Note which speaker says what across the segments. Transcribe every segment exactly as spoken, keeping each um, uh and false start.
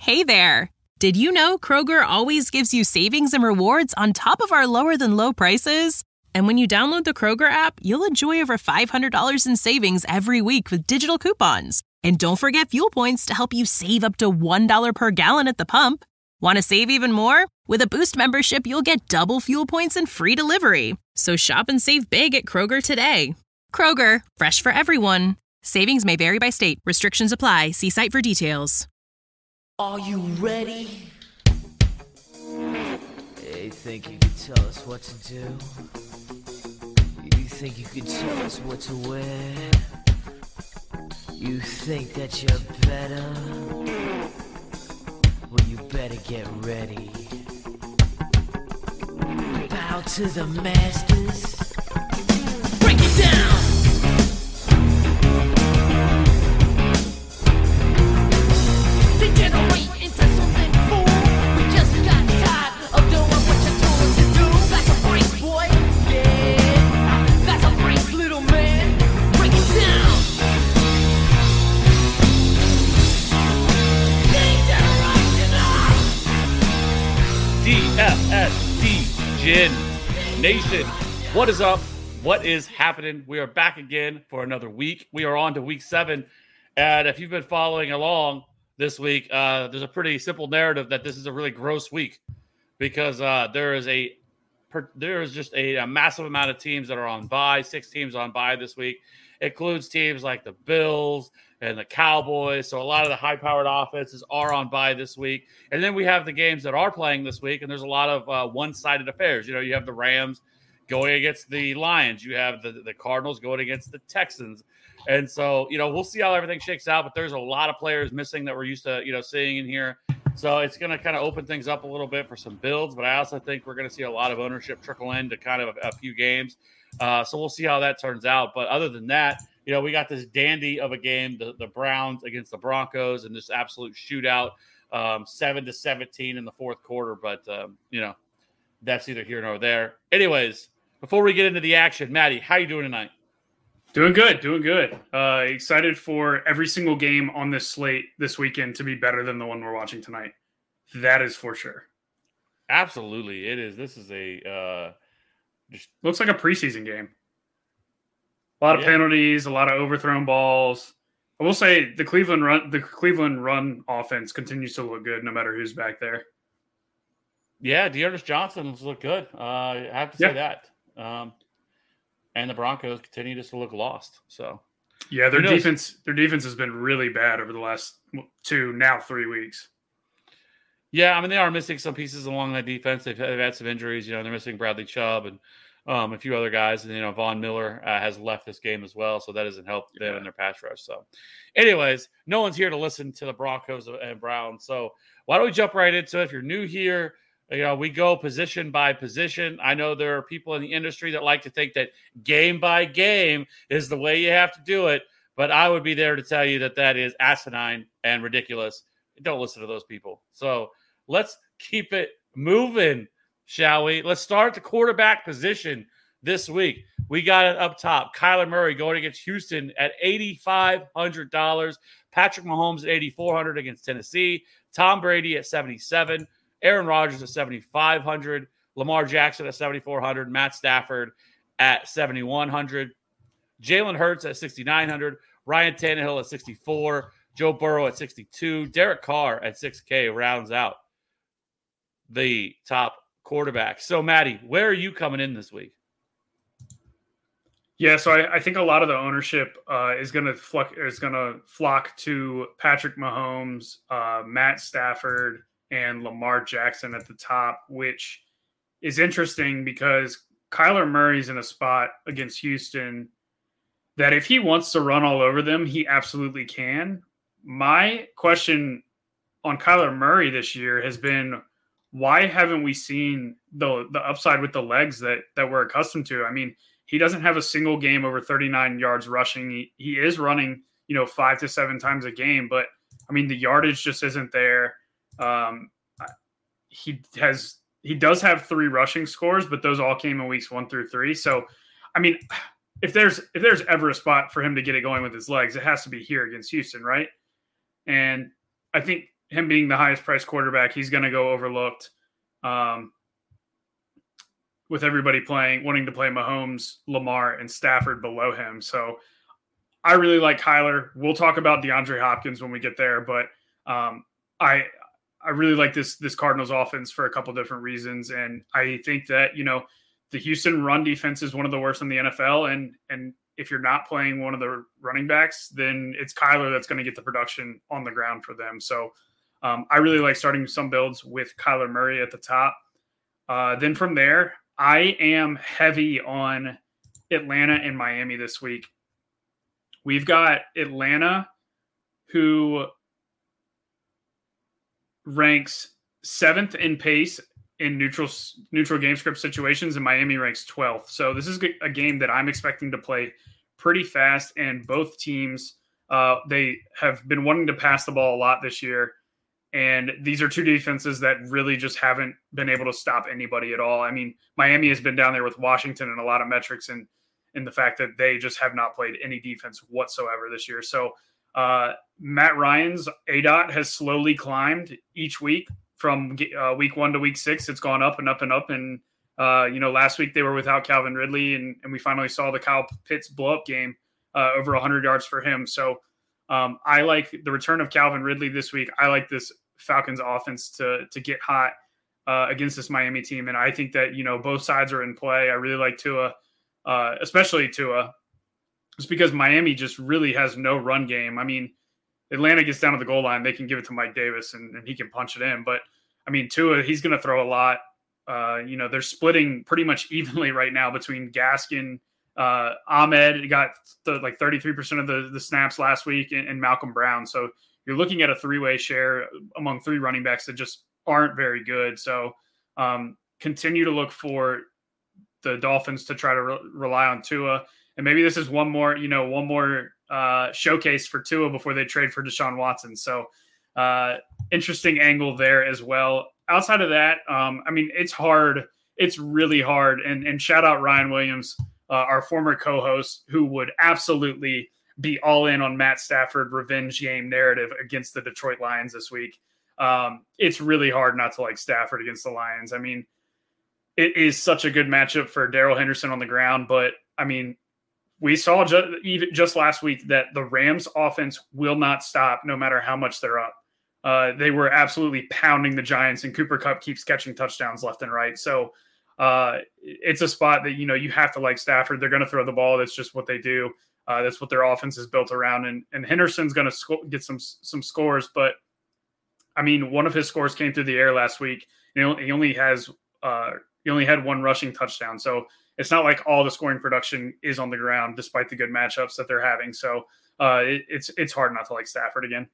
Speaker 1: Hey there! Did you know Kroger always gives you savings and rewards on top of our lower-than-low prices? And when you download the Kroger app, you'll enjoy over five hundred dollars in savings every week with digital coupons. And don't forget fuel points to help you save up to one dollar per gallon at the pump. Want to save even more? With a Boost membership, you'll get double fuel points and free delivery. So shop and save big at Kroger today. Kroger, fresh for everyone. Savings may vary by state. Restrictions apply. See site for details.
Speaker 2: Are you ready? You think you can tell us what to do? You think you can tell us what to wear? You think that you're better? Well, you better get ready. Bow to the masters. Break it down! Degenerate into something fool. We just got tired of doing what you told us to do. That's a break, boy. Yeah, that's a break, little man. Break it down.
Speaker 3: D F S D Gen Nation, what is up? What is happening? We are back again for another week. We are on to week seven, and if you've been following along this week, uh, there's a pretty simple narrative that this is a really gross week because uh, there is a per, there is just a, a massive amount of teams that are on bye. Six teams on bye this week. It includes teams like the Bills and the Cowboys. So a lot of the high-powered offenses are on bye this week. And then we have the games that are playing this week, and there's a lot of uh, one-sided affairs. You know, you have the Rams going against the Lions. You have the, the Cardinals going against the Texans. And so, you know, we'll see how everything shakes out, but there's a lot of players missing that we're used to, you know, seeing in here. So it's going to kind of open things up a little bit for some builds, but I also think we're going to see a lot of ownership trickle into kind of a, a few games. Uh, so we'll see how that turns out. But other than that, you know, we got this dandy of a game, the, the Browns against the Broncos, and this absolute shootout, um, seven to seventeen in the fourth quarter. But, um, you know, that's either here nor there. Anyways, before we get into the action, Maddie, how you doing tonight?
Speaker 4: Doing good, doing good. Uh, excited for every single game on this slate this weekend to be better than the one we're watching tonight. That is for sure.
Speaker 3: Absolutely, it is. This is a uh, just
Speaker 4: looks like a preseason game. A lot of
Speaker 3: yeah.
Speaker 4: penalties, a lot of overthrown balls. I will say the Cleveland run, the Cleveland run offense continues to look good no matter who's back there.
Speaker 3: Yeah, Dearness Johnson's look good. Uh, I have to say
Speaker 4: yeah.
Speaker 3: that. Um, And the Broncos continue just to look lost. So,
Speaker 4: yeah, their defense their defense has been really bad over the last two, now three weeks.
Speaker 3: Yeah, I mean, they are missing some pieces along that defense. They've, they've had some injuries. You know, they're missing Bradley Chubb and um, a few other guys. And, you know, Von Miller uh, has left this game as well. So that doesn't help them yeah. in their pass rush. So, anyways, no one's here to listen to the Broncos and Browns. So why don't we jump right into it? If you're new here, you know, we go position by position. I know there are people in the industry that like to think that game by game is the way you have to do it, but I would be there to tell you that that is asinine and ridiculous. Don't listen to those people. So let's keep it moving, shall we? Let's start at the quarterback position this week. We got it up top. Kyler Murray going against Houston at eight thousand five hundred dollars. Patrick Mahomes at eight thousand four hundred dollars against Tennessee. Tom Brady at seventy-seven hundred dollars. Aaron Rodgers at seven thousand five hundred dollars, Lamar Jackson at seven thousand four hundred dollars, Matt Stafford at seven thousand one hundred dollars, Jalen Hurts at six thousand nine hundred dollars, Ryan Tannehill at sixty-four hundred dollars, Joe Burrow at sixty-two thousand dollars, Derek Carr at six thousand rounds out the top quarterback. So, Maddie, where are you coming in this week?
Speaker 4: Yeah, so I, I think a lot of the ownership uh, is going to flock is going to flock to Patrick Mahomes, uh, Matt Stafford, and Lamar Jackson at the top, which is interesting because Kyler Murray's in a spot against Houston that if he wants to run all over them, he absolutely can. My question on Kyler Murray this year has been, why haven't we seen the the upside with the legs that that we're accustomed to? I mean, he doesn't have a single game over thirty-nine yards rushing. He, he is running, you know, five to seven times a game, but I mean, the yardage just isn't there. Um, he has, he does have three rushing scores, but those all came in weeks one through three. So, I mean, if there's, if there's ever a spot for him to get it going with his legs, it has to be here against Houston. Right. And I think him being the highest priced quarterback, he's going to go overlooked. Um, with everybody playing, wanting to play Mahomes, Lamar, and Stafford below him. So I really like Kyler. We'll talk about DeAndre Hopkins when we get there, but um, I I really like this this Cardinals offense for a couple different reasons, and I think that, you know, the Houston run defense is one of the worst in the N F L, and and if you're not playing one of the running backs, then it's Kyler that's going to get the production on the ground for them. So um, I really like starting some builds with Kyler Murray at the top. Uh, then from there, I am heavy on Atlanta and Miami this week. We've got Atlanta, who ranks seventh in pace in neutral neutral game script situations, and Miami ranks twelfth. So this is a game that I'm expecting to play pretty fast, and both teams, uh, they have been wanting to pass the ball a lot this year. And these are two defenses that really just haven't been able to stop anybody at all. I mean, Miami has been down there with Washington in a lot of metrics, and in the fact that they just have not played any defense whatsoever this year. So uh, Matt Ryan's A D O T has slowly climbed each week from uh, week one to week six. It's gone up and up and up. And, uh, you know, last week they were without Calvin Ridley, and, and we finally saw the Kyle Pitts blow-up game, uh, over one hundred yards for him. So um, I like the return of Calvin Ridley this week. I like this Falcons offense to to get hot uh, against this Miami team. And I think that, you know, both sides are in play. I really like Tua, uh, especially Tua, just because Miami just really has no run game. I mean, Atlanta gets down to the goal line, they can give it to Mike Davis and, and he can punch it in. But I mean, Tua, he's going to throw a lot. Uh, you know, they're splitting pretty much evenly right now between Gaskin, uh, Ahmed got th- like thirty-three percent of the, the snaps last week, and, and Malcolm Brown. So you're looking at a three-way share among three running backs that just aren't very good. So um, continue to look for the Dolphins to try to re- rely on Tua. And maybe this is one more, you know, one more uh, showcase for Tua before they trade for Deshaun Watson. So uh, interesting angle there as well. Outside of that, um, I mean, it's hard. It's really hard. And, and shout out Ryan Williams, uh, our former co-host, who would absolutely be all in on Matt Stafford revenge game narrative against the Detroit Lions this week. Um, it's really hard not to like Stafford against the Lions. I mean, it is such a good matchup for Darrell Henderson on the ground, but I mean, we saw just, even just last week that the Rams offense will not stop no matter how much they're up. Uh, they were absolutely pounding the Giants, and Cooper Kupp keeps catching touchdowns left and right. So uh, it's a spot that, you know, you have to like Stafford. They're going to throw the ball. That's just what they do. Uh, that's what their offense is built around. And, and Henderson's going to sco- get some some scores. But, I mean, one of his scores came through the air last week. You know, he only has uh, he only had one rushing touchdown. So it's not like all the scoring production is on the ground, despite the good matchups that they're having. So uh, it, it's it's hard not to like Stafford again.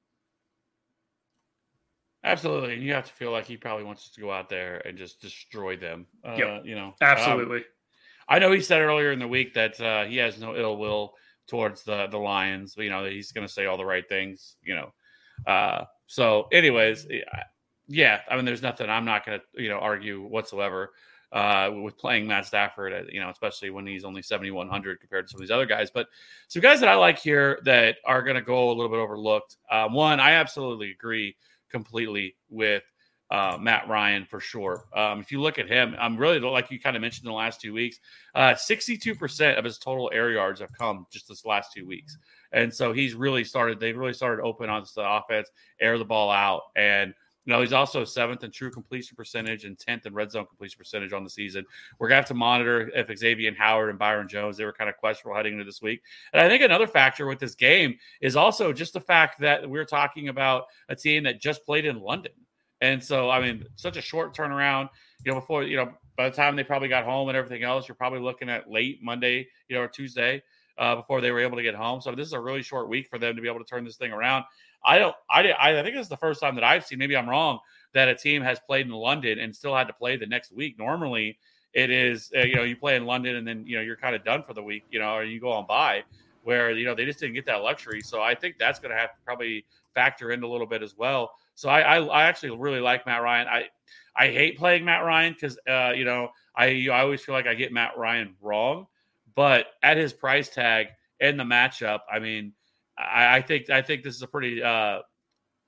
Speaker 3: Absolutely. You have to feel like he probably wants to go out there and just destroy them. Uh,
Speaker 4: Yep.
Speaker 3: You know,
Speaker 4: Absolutely.
Speaker 3: Um, I know he said earlier in the week that uh, he has no ill will towards the, the Lions. You know, that he's going to say all the right things, you know. Uh, so anyways, yeah, I mean, there's nothing I'm not going to, you know, argue whatsoever uh, with playing Matt Stafford, you know, especially when he's only seventy-one hundred compared to some of these other guys. But some guys that I like here that are going to go a little bit overlooked. Uh, one, I absolutely agree completely with uh, Matt Ryan for sure. Um, if you look at him, I'm really, like you kind of mentioned in the last two weeks, uh, sixty-two percent of his total air yards have come just this last two weeks. And so he's really started, they've really started open on the offense, air the ball out. And, you know, he's also seventh in true completion percentage and tenth in red zone completion percentage on the season. We're going to have to monitor if Xavier Howard and Byron Jones, they were kind of questionable heading into this week. And I think another factor with this game is also just the fact that we're talking about a team that just played in London. And so, I mean, such a short turnaround, you know, before, you know, by the time they probably got home and everything else, you're probably looking at late Monday, you know, or Tuesday uh, before they were able to get home. So this is a really short week for them to be able to turn this thing around. I don't, I, I think this is the first time that I've seen, maybe I'm wrong, that a team has played in London and still had to play the next week. Normally it is, uh, you know, you play in London and then, you know, you're kind of done for the week, you know, or you go on by, where, you know, they just didn't get that luxury. So I think that's going to have to probably factor in a little bit as well. So I, I, I actually really like Matt Ryan. I, I hate playing Matt Ryan because, uh, you know, I, I always feel like I get Matt Ryan wrong, but at his price tag and the matchup, I mean, I, I think, I think this is a pretty, uh,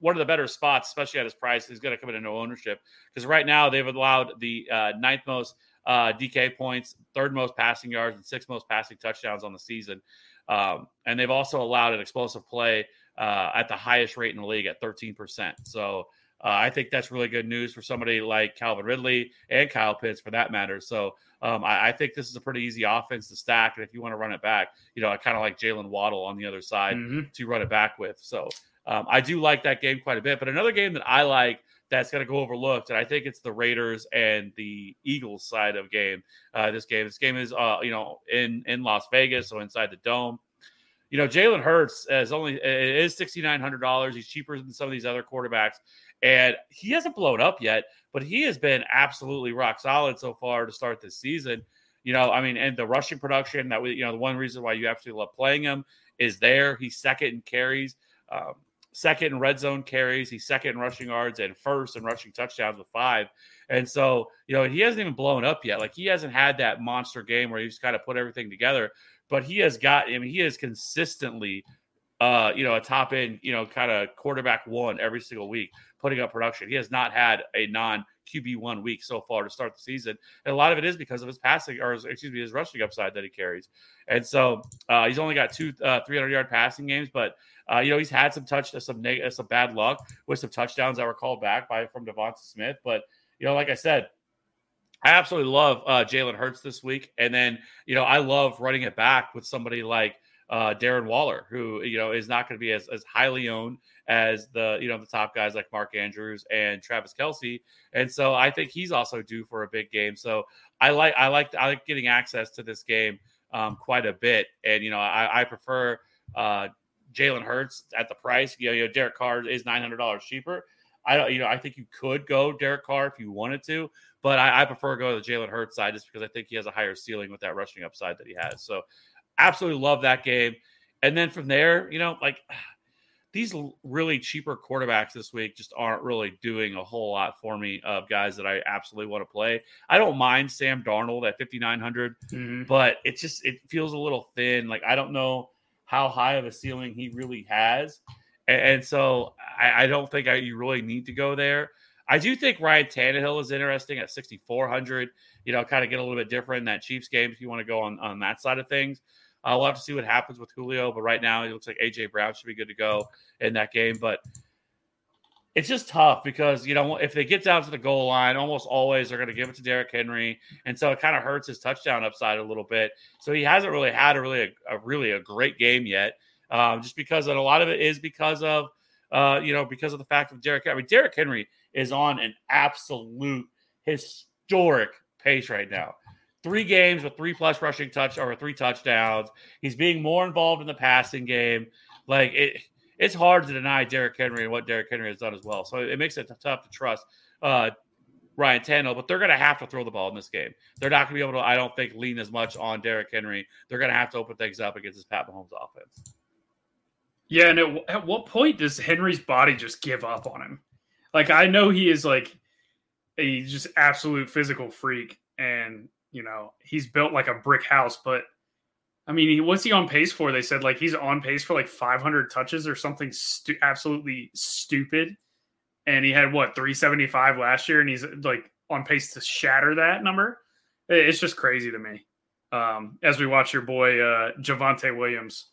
Speaker 3: one of the better spots, especially at his price. He's going to come into ownership because right now they've allowed the uh, ninth most uh, D K points, third most passing yards, and sixth most passing touchdowns on the season. Um, and they've also allowed an explosive play uh, at the highest rate in the league at thirteen percent. So uh, I think that's really good news for somebody like Calvin Ridley and Kyle Pitts for that matter. So um, I, I think this is a pretty easy offense to stack. And if you want to run it back, you know, I kind of like Jalen Waddle on the other side mm-hmm. to run it back with. So um, I do like that game quite a bit. But another game that I like that's going to go overlooked, and I think it's the Raiders and the Eagles side of game. Uh, this game, this game is, uh, you know, in, in Las Vegas, so inside the dome. You know, Jalen Hurts is only it is six thousand nine hundred dollars. He's cheaper than some of these other quarterbacks, and he hasn't blown up yet, but he has been absolutely rock solid so far to start this season. You know, I mean, and the rushing production that we, you know, the one reason why you absolutely love playing him is there. He's second in carries. Um, Second in red zone carries. He's second in rushing yards and first in rushing touchdowns with five. And so, you know, he hasn't even blown up yet. Like he hasn't had that monster game where he's kind of put everything together, but he has got, I mean, he is consistently, uh, you know, a top end, you know, kind of quarterback one every single week, putting up production. He has not had a non Q B one week so far to start the season. And a lot of it is because of his passing or his, excuse me, his rushing upside that he carries. And so uh, he's only got two uh, three hundred yard passing games, but Uh, you know, he's had some touch, some neg- some bad luck with some touchdowns that were called back by from Devonta Smith. But, you know, like I said, I absolutely love uh, Jalen Hurts this week. And then, you know, I love running it back with somebody like uh, Darren Waller, who, you know, is not going to be as, as highly owned as the, you know, the top guys like Mark Andrews and Travis Kelce. And so I think he's also due for a big game. So I like, I like, I like getting access to this game um, quite a bit. And, you know, I, I prefer uh, Jalen Hurts at the price. You know, you know, Derek Carr is nine hundred dollars cheaper. I don't, you know, I think you could go Derek Carr if you wanted to, but I, I prefer to go to the Jalen Hurts side just because I think he has a higher ceiling with that rushing upside that he has. So absolutely love that game. And then from there, you know, like these really cheaper quarterbacks this week just aren't really doing a whole lot for me of guys that I absolutely want to play. I don't mind Sam Darnold at fifty-nine hundred, mm-hmm. but it just, it feels a little thin. Like, I don't know how high of a ceiling he really has. And, and so I, I don't think I, you really need to go there. I do think Ryan Tannehill is interesting at sixty-four hundred, you know, kind of get a little bit different in that Chiefs game if you want to go on, on that side of things. Uh, we'll have to see what happens with Julio, but right now it looks like A J Brown should be good to go in that game. But it's just tough because, you know, if they get down to the goal line, almost always they're going to give it to Derrick Henry. And so it kind of hurts his touchdown upside a little bit. So he hasn't really had a really, a, a really a great game yet. Um, just because, and a lot of it is because of, uh, you know, because of the fact of Derrick Henry. I mean, Derrick Henry is on an absolute historic pace right now. Three games with three plus rushing touch or three touchdowns. He's being more involved in the passing game. Like it, it's hard to deny Derrick Henry and what Derrick Henry has done as well. So it makes it tough to trust uh, Ryan Tannehill, but they're going to have to throw the ball in this game. They're not going to be able to, I don't think, lean as much on Derrick Henry. They're going to have to open things up against this Pat Mahomes offense.
Speaker 4: Yeah, and at, at what point does Henry's body just give up on him? Like, I know he is like a just absolute physical freak, and, you know, he's built like a brick house, but I mean, what's he on pace for? They said like he's on pace for like five hundred touches or something stu- absolutely stupid. And he had what, three seventy-five last year, and he's like on pace to shatter that number. It's just crazy to me. Um, as we watch your boy uh, Javonte Williams.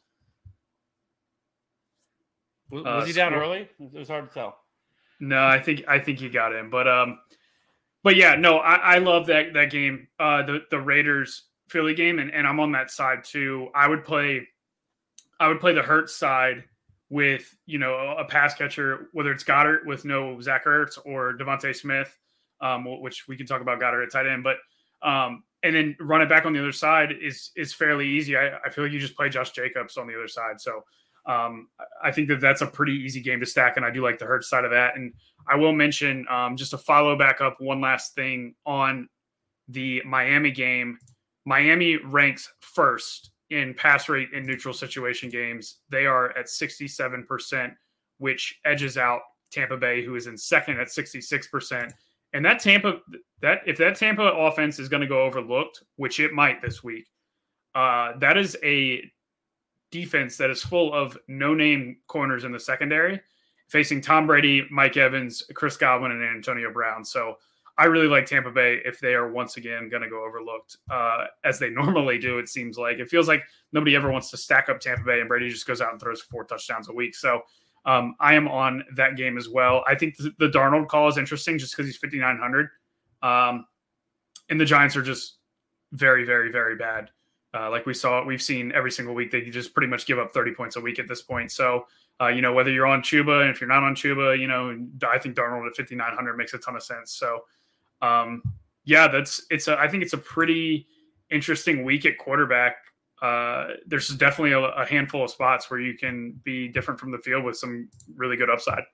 Speaker 3: Was, was uh, he down score. early? It was hard to tell.
Speaker 4: No, I think I think he got in, but um, but yeah, no, I, I love that that game. Uh, the the Raiders Philly game, and, and I'm on that side too. I would play, I would play the Hurts side with, you know, a pass catcher, whether it's Goddard with no Zach Ertz or Devontae Smith, um, which we can talk about Goddard at tight end, but um, and then run it back on the other side is is fairly easy. I, I feel like you just play Josh Jacobs on the other side, so um, I think that that's a pretty easy game to stack, and I do like the Hurts side of that. And I will mention um, just to follow back up one last thing on the Miami game. Miami ranks first in pass rate in neutral situation games. They are at sixty-seven percent, which edges out Tampa Bay, who is in second at sixty-six percent. And that Tampa, that if that Tampa offense is going to go overlooked, which it might this week, uh, that is a defense that is full of no-name corners in the secondary. facing Tom Brady, Mike Evans, Chris Godwin, and Antonio Brown. So I really like Tampa Bay if they are once again going to go overlooked uh, as they normally do. It seems like it feels like nobody ever wants to stack up Tampa Bay, and Brady just goes out and throws four touchdowns a week. So um, I am on that game as well. I think the, the Darnold call is interesting just because he's fifty-nine hundred. Um, and the Giants are just very, very, very bad. Uh, like we saw, we've seen every single week, they just pretty much give up thirty points a week at this point. So, uh, you know, whether you're on Chuba and if you're not on Chuba, you know, I think Darnold at fifty-nine hundred makes a ton of sense. So, um, yeah, that's, it's a, I think it's a pretty interesting week at quarterback. Uh, there's definitely a, a handful of spots where you can be different from the field with some really good upside.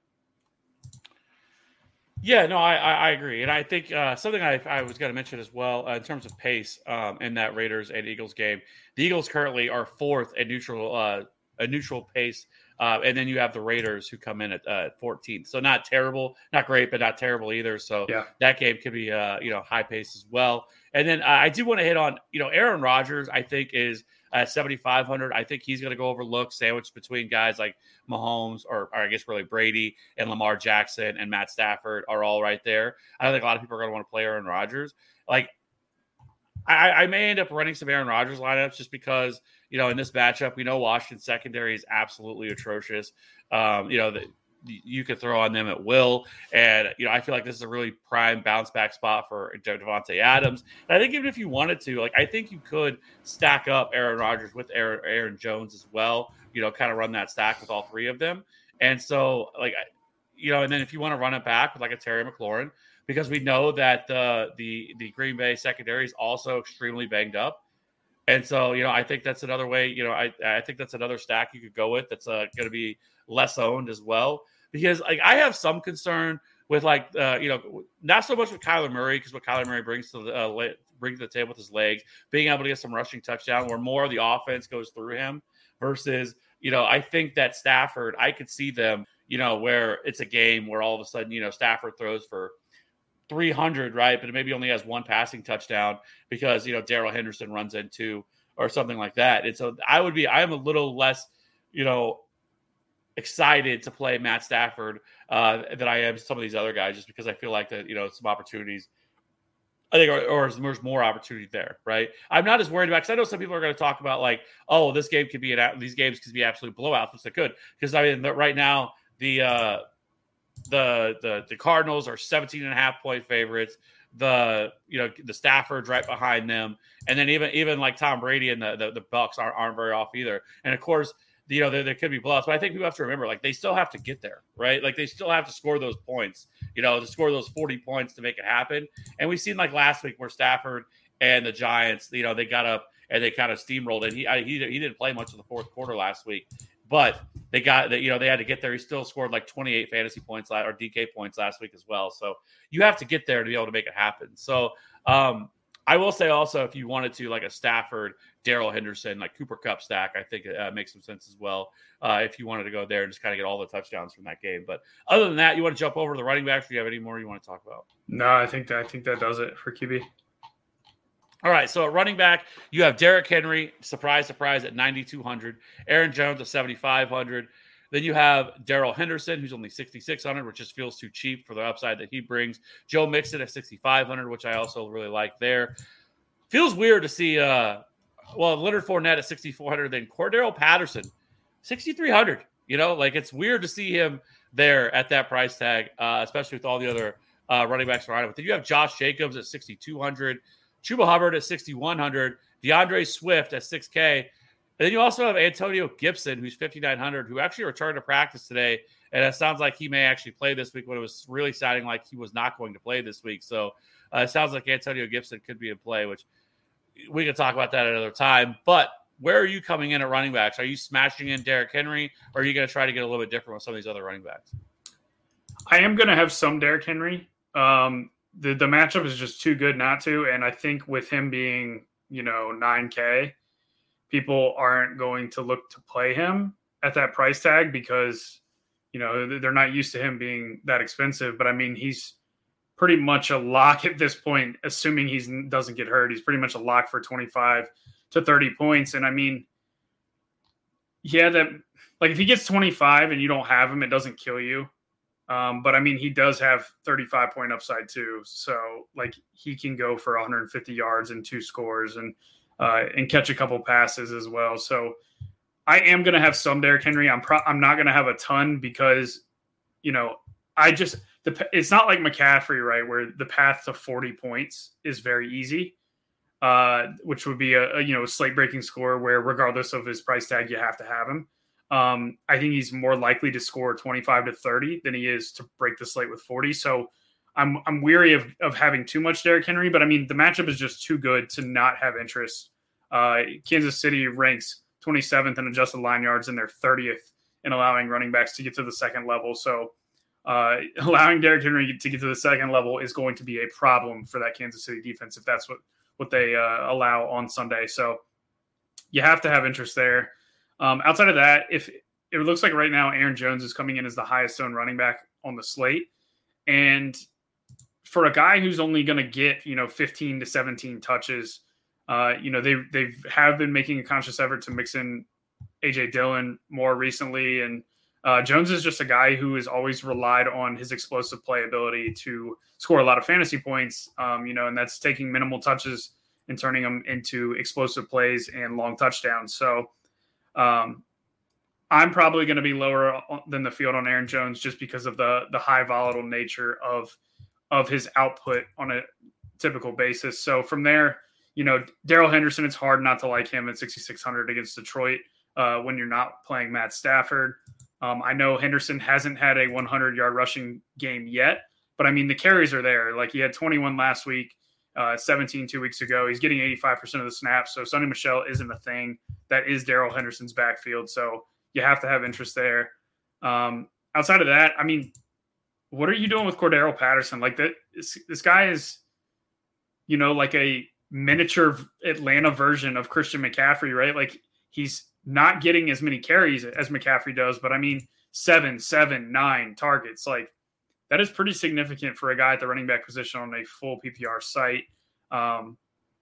Speaker 3: Yeah, no, I, I, I agree. And I think uh, something I, I was going to mention as well uh, in terms of pace um, in that Raiders and Eagles game, the Eagles currently are fourth at neutral, uh, a neutral pace. Uh, and then you have the Raiders who come in at uh, fourteenth. So not terrible, not great, but not terrible either. So
Speaker 4: yeah.
Speaker 3: that game could be, uh, you know, high pace as well. And then uh, I do want to hit on, you know, Aaron Rodgers, I think is at seventy-five hundred. I think he's going to go overlooked, sandwiched between guys like Mahomes or, or I guess really Brady and Lamar Jackson and Matt Stafford are all right there. I don't think a lot of people are going to want to play Aaron Rodgers. Like, I, I may end up running some Aaron Rodgers lineups just because, you know, in this matchup, we know Washington secondary is absolutely atrocious. Um, you know, the, you could throw on them at will. And, you know, I feel like this is a really prime bounce back spot for Devontae Adams. And I think even if you wanted to, like, I think you could stack up Aaron Rodgers with Aaron, Aaron Jones as well, you know, kind of run that stack with all three of them. And so, like, you know, and then if you want to run it back with like a Terry McLaurin, because we know that the, the, the Green Bay secondary is also extremely banged up. And so, you know, I think that's another way, you know, I, I think that's another stack you could go with that's uh, going to be less owned as well. Because, like, I have some concern with, like, uh, you know, not so much with Kyler Murray, because what Kyler Murray brings to the uh, brings to the table with his legs, being able to get some rushing touchdown where more of the offense goes through him versus, you know, I think that Stafford, I could see them, you know, where it's a game where all of a sudden, you know, Stafford throws for three hundred, right? But it maybe only has one passing touchdown because, you know, Darrell Henderson runs in two or something like that. And so I would be, I am a little less, you know, excited to play Matt Stafford uh, than I am some of these other guys, just because I feel like that, you know, some opportunities, I think, or, or there's more opportunity there, right? I'm not as worried about, because I know some people are going to talk about like, oh, this game could be an, these games could be absolute blowouts, which they could, because I mean, right now the, uh, The, the the Cardinals are seventeen and a half point favorites. The you know the Stafford's right behind them, and then even even like Tom Brady and the the, the Bucks aren't aren't very off either. And of course, you know there, there could be blowouts, but I think people have to remember, like, they still have to get there, right? Like, they still have to score those points, you know, to score those forty points to make it happen. And we've seen like last week where Stafford and the Giants, you know, they got up and they kind of steamrolled, and he I, he he didn't play much of the fourth quarter last week. But they got that, you know, they had to get there. He still scored like twenty-eight fantasy points or D K points last week as well. So you have to get there to be able to make it happen. So um, I will say also, if you wanted to, like a Stafford, Darrell Henderson, like Cooper Kupp stack, I think it uh, makes some sense as well. Uh, if you wanted to go there and just kind of get all the touchdowns from that game. But other than that, you want to jump over to the running backs? Do you have any more you want to talk about?
Speaker 4: No, I think that I think that does it for Q B.
Speaker 3: All right, so at running back, you have Derrick Henry, surprise, surprise, at ninety-two hundred. Aaron Jones at seventy-five hundred. Then you have Darrell Henderson, who's only sixty-six hundred, which just feels too cheap for the upside that he brings. Joe Mixon at sixty-five hundred, which I also really like there. Feels weird to see, uh, well, Leonard Fournette at sixty-four hundred, then Cordero Patterson, sixty-three hundred. You know, like, it's weird to see him there at that price tag, uh, especially with all the other uh, running backs around him. But then you have Josh Jacobs at sixty-two hundred. Chuba Hubbard at sixty-one hundred, DeAndre Swift at six K. And then you also have Antonio Gibson, who's fifty-nine hundred, who actually returned to practice today. And it sounds like he may actually play this week, when it was really sounding like he was not going to play this week. So uh, it sounds like Antonio Gibson could be in play, which we can talk about that at another time. But where are you coming in at running backs? Are you smashing in Derrick Henry, or are you going to try to get a little bit different with some of these other running backs?
Speaker 4: I am going to have some Derrick Henry. Um, The the matchup is just too good not to. And I think with him being, you know, nine K, people aren't going to look to play him at that price tag because, you know, they're not used to him being that expensive. But I mean, he's pretty much a lock at this point, assuming he doesn't get hurt. He's pretty much a lock for twenty-five to thirty points. And I mean, yeah, that like if he gets twenty-five and you don't have him, it doesn't kill you. Um, but I mean, he does have thirty-five point upside too. So like he can go for one hundred fifty yards and two scores and, uh, and catch a couple passes as well. So I am going to have some Derrick Henry. I'm pro- I'm not going to have a ton because, you know, I just, the, it's not like McCaffrey, right? Where the path to forty points is very easy, uh, which would be a, a, you know, a slate breaking score where regardless of his price tag, you have to have him. Um, I think he's more likely to score twenty-five to thirty than he is to break the slate with forty. So I'm I'm weary of of having too much Derrick Henry, but I mean the matchup is just too good to not have interest. Uh, Kansas City ranks twenty-seventh in adjusted line yards and they're thirtieth in allowing running backs to get to the second level. So uh, allowing Derrick Henry to get to the second level is going to be a problem for that Kansas City defense if that's what what they uh, allow on Sunday. So you have to have interest there. Um, outside of that, if it looks like right now Aaron Jones is coming in as the highest owned running back on the slate, and for a guy who's only going to get you know fifteen to seventeen touches, uh, you know they they have been making a conscious effort to mix in A J Dillon more recently, and uh, Jones is just a guy who has always relied on his explosive play ability to score a lot of fantasy points, um, you know, and that's taking minimal touches and turning them into explosive plays and long touchdowns. So. Um, I'm probably going to be lower than the field on Aaron Jones just because of the the high volatile nature of of his output on a typical basis. So from there, you know, Darrell Henderson, it's hard not to like him at sixty-six hundred against Detroit uh, when you're not playing Matt Stafford. Um, I know Henderson hasn't had a hundred-yard rushing game yet, but I mean the carries are there. Like he had twenty-one last week. Uh, seventeen two weeks ago. He's getting eighty-five percent of the snaps. So Sonny Michel isn't a thing. That is Darrell Henderson's backfield. So you have to have interest there. Um, outside of that, I mean, what are you doing with Cordero Patterson? Like that, this, this guy is, you know, like a miniature Atlanta version of Christian McCaffrey, right? Like he's not getting as many carries as McCaffrey does, but I mean, seven, seven, nine targets. Like, that is pretty significant for a guy at the running back position on a full P P R site. Um,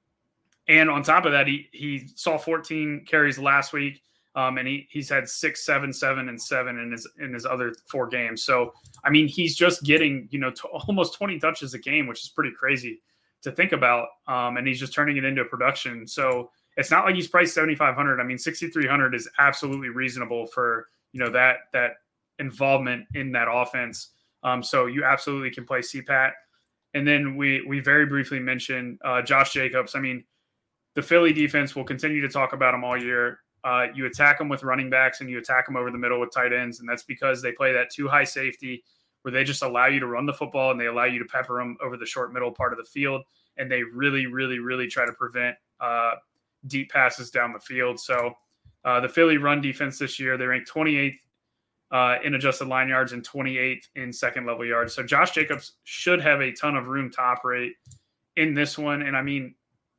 Speaker 4: and on top of that, he he saw fourteen carries last week, um, and he he's had six, seven, seven, and seven in his in his other four games. So I mean, he's just getting you know t- almost twenty touches a game, which is pretty crazy to think about. Um, and he's just turning it into production. So it's not like he's priced seventy-five hundred. I mean, sixty-three hundred is absolutely reasonable for you know that that involvement in that offense. Um, so you absolutely can play C PAT. And then we we very briefly mentioned uh, Josh Jacobs. I mean, the Philly defense, will continue to talk about him all year. Uh, you attack them with running backs and you attack them over the middle with tight ends. And that's because they play that too high safety where they just allow you to run the football and they allow you to pepper them over the short middle part of the field. And they really, really, really try to prevent uh, deep passes down the field. So uh, the Philly run defense this year, they ranked twenty-eighth Uh, in adjusted line yards and twenty-eighth in second level yards. So Josh Jacobs should have a ton of room to operate in this one. And I mean,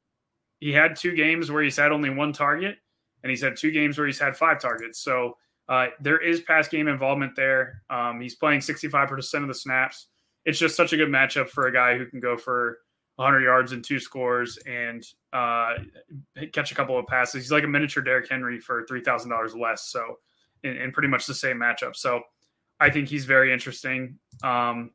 Speaker 4: he had two games where he's had only one target and he's had two games where he's had five targets. So uh, there is pass game involvement there. Um, he's playing sixty-five percent of the snaps. It's just such a good matchup for a guy who can go for one hundred yards and two scores and uh, catch a couple of passes. He's like a miniature Derrick Henry for three thousand dollars less. So In, in pretty much the same matchup. So I think he's very interesting. Um,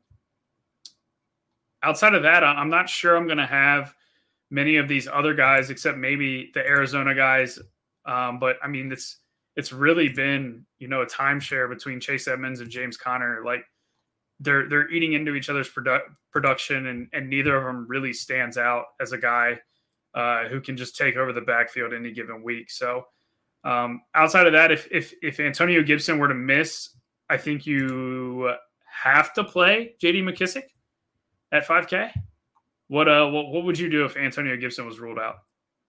Speaker 4: outside of that, I'm not sure I'm going to have many of these other guys except maybe the Arizona guys. Um, but I mean, it's, it's really been, you know, a timeshare between Chase Edmonds and James Conner. Like they're, they're eating into each other's produ- production and, and neither of them really stands out as a guy uh, who can just take over the backfield any given week. So, Um, outside of that, if, if if Antonio Gibson were to miss, I think you have to play J D McKissic at five K. What uh what, what would you do if Antonio Gibson was ruled out?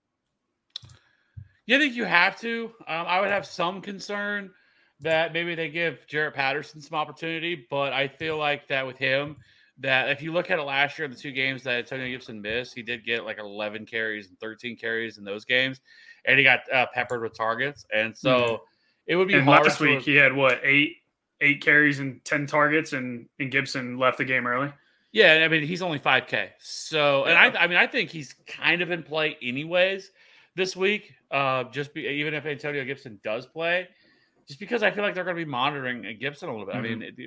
Speaker 3: Yeah, I think you have to. Um, I would have some concern that maybe they give Jarrett Patterson some opportunity, but I feel like that with him, that if you look at it last year, the two games that Antonio Gibson missed, he did get like eleven carries and thirteen carries in those games, and he got uh, peppered with targets. And so mm-hmm. it would be
Speaker 4: and
Speaker 3: hard.
Speaker 4: Last
Speaker 3: to,
Speaker 4: week he had what eight eight carries and ten targets, and, and Gibson left the game early.
Speaker 3: Yeah, I mean he's only five K. So, and I, I mean I think he's kind of in play anyways this week. Uh, just be, even if Antonio Gibson does play, just because I feel like they're going to be monitoring Gibson a little bit.
Speaker 4: Mm-hmm.
Speaker 3: I mean, it,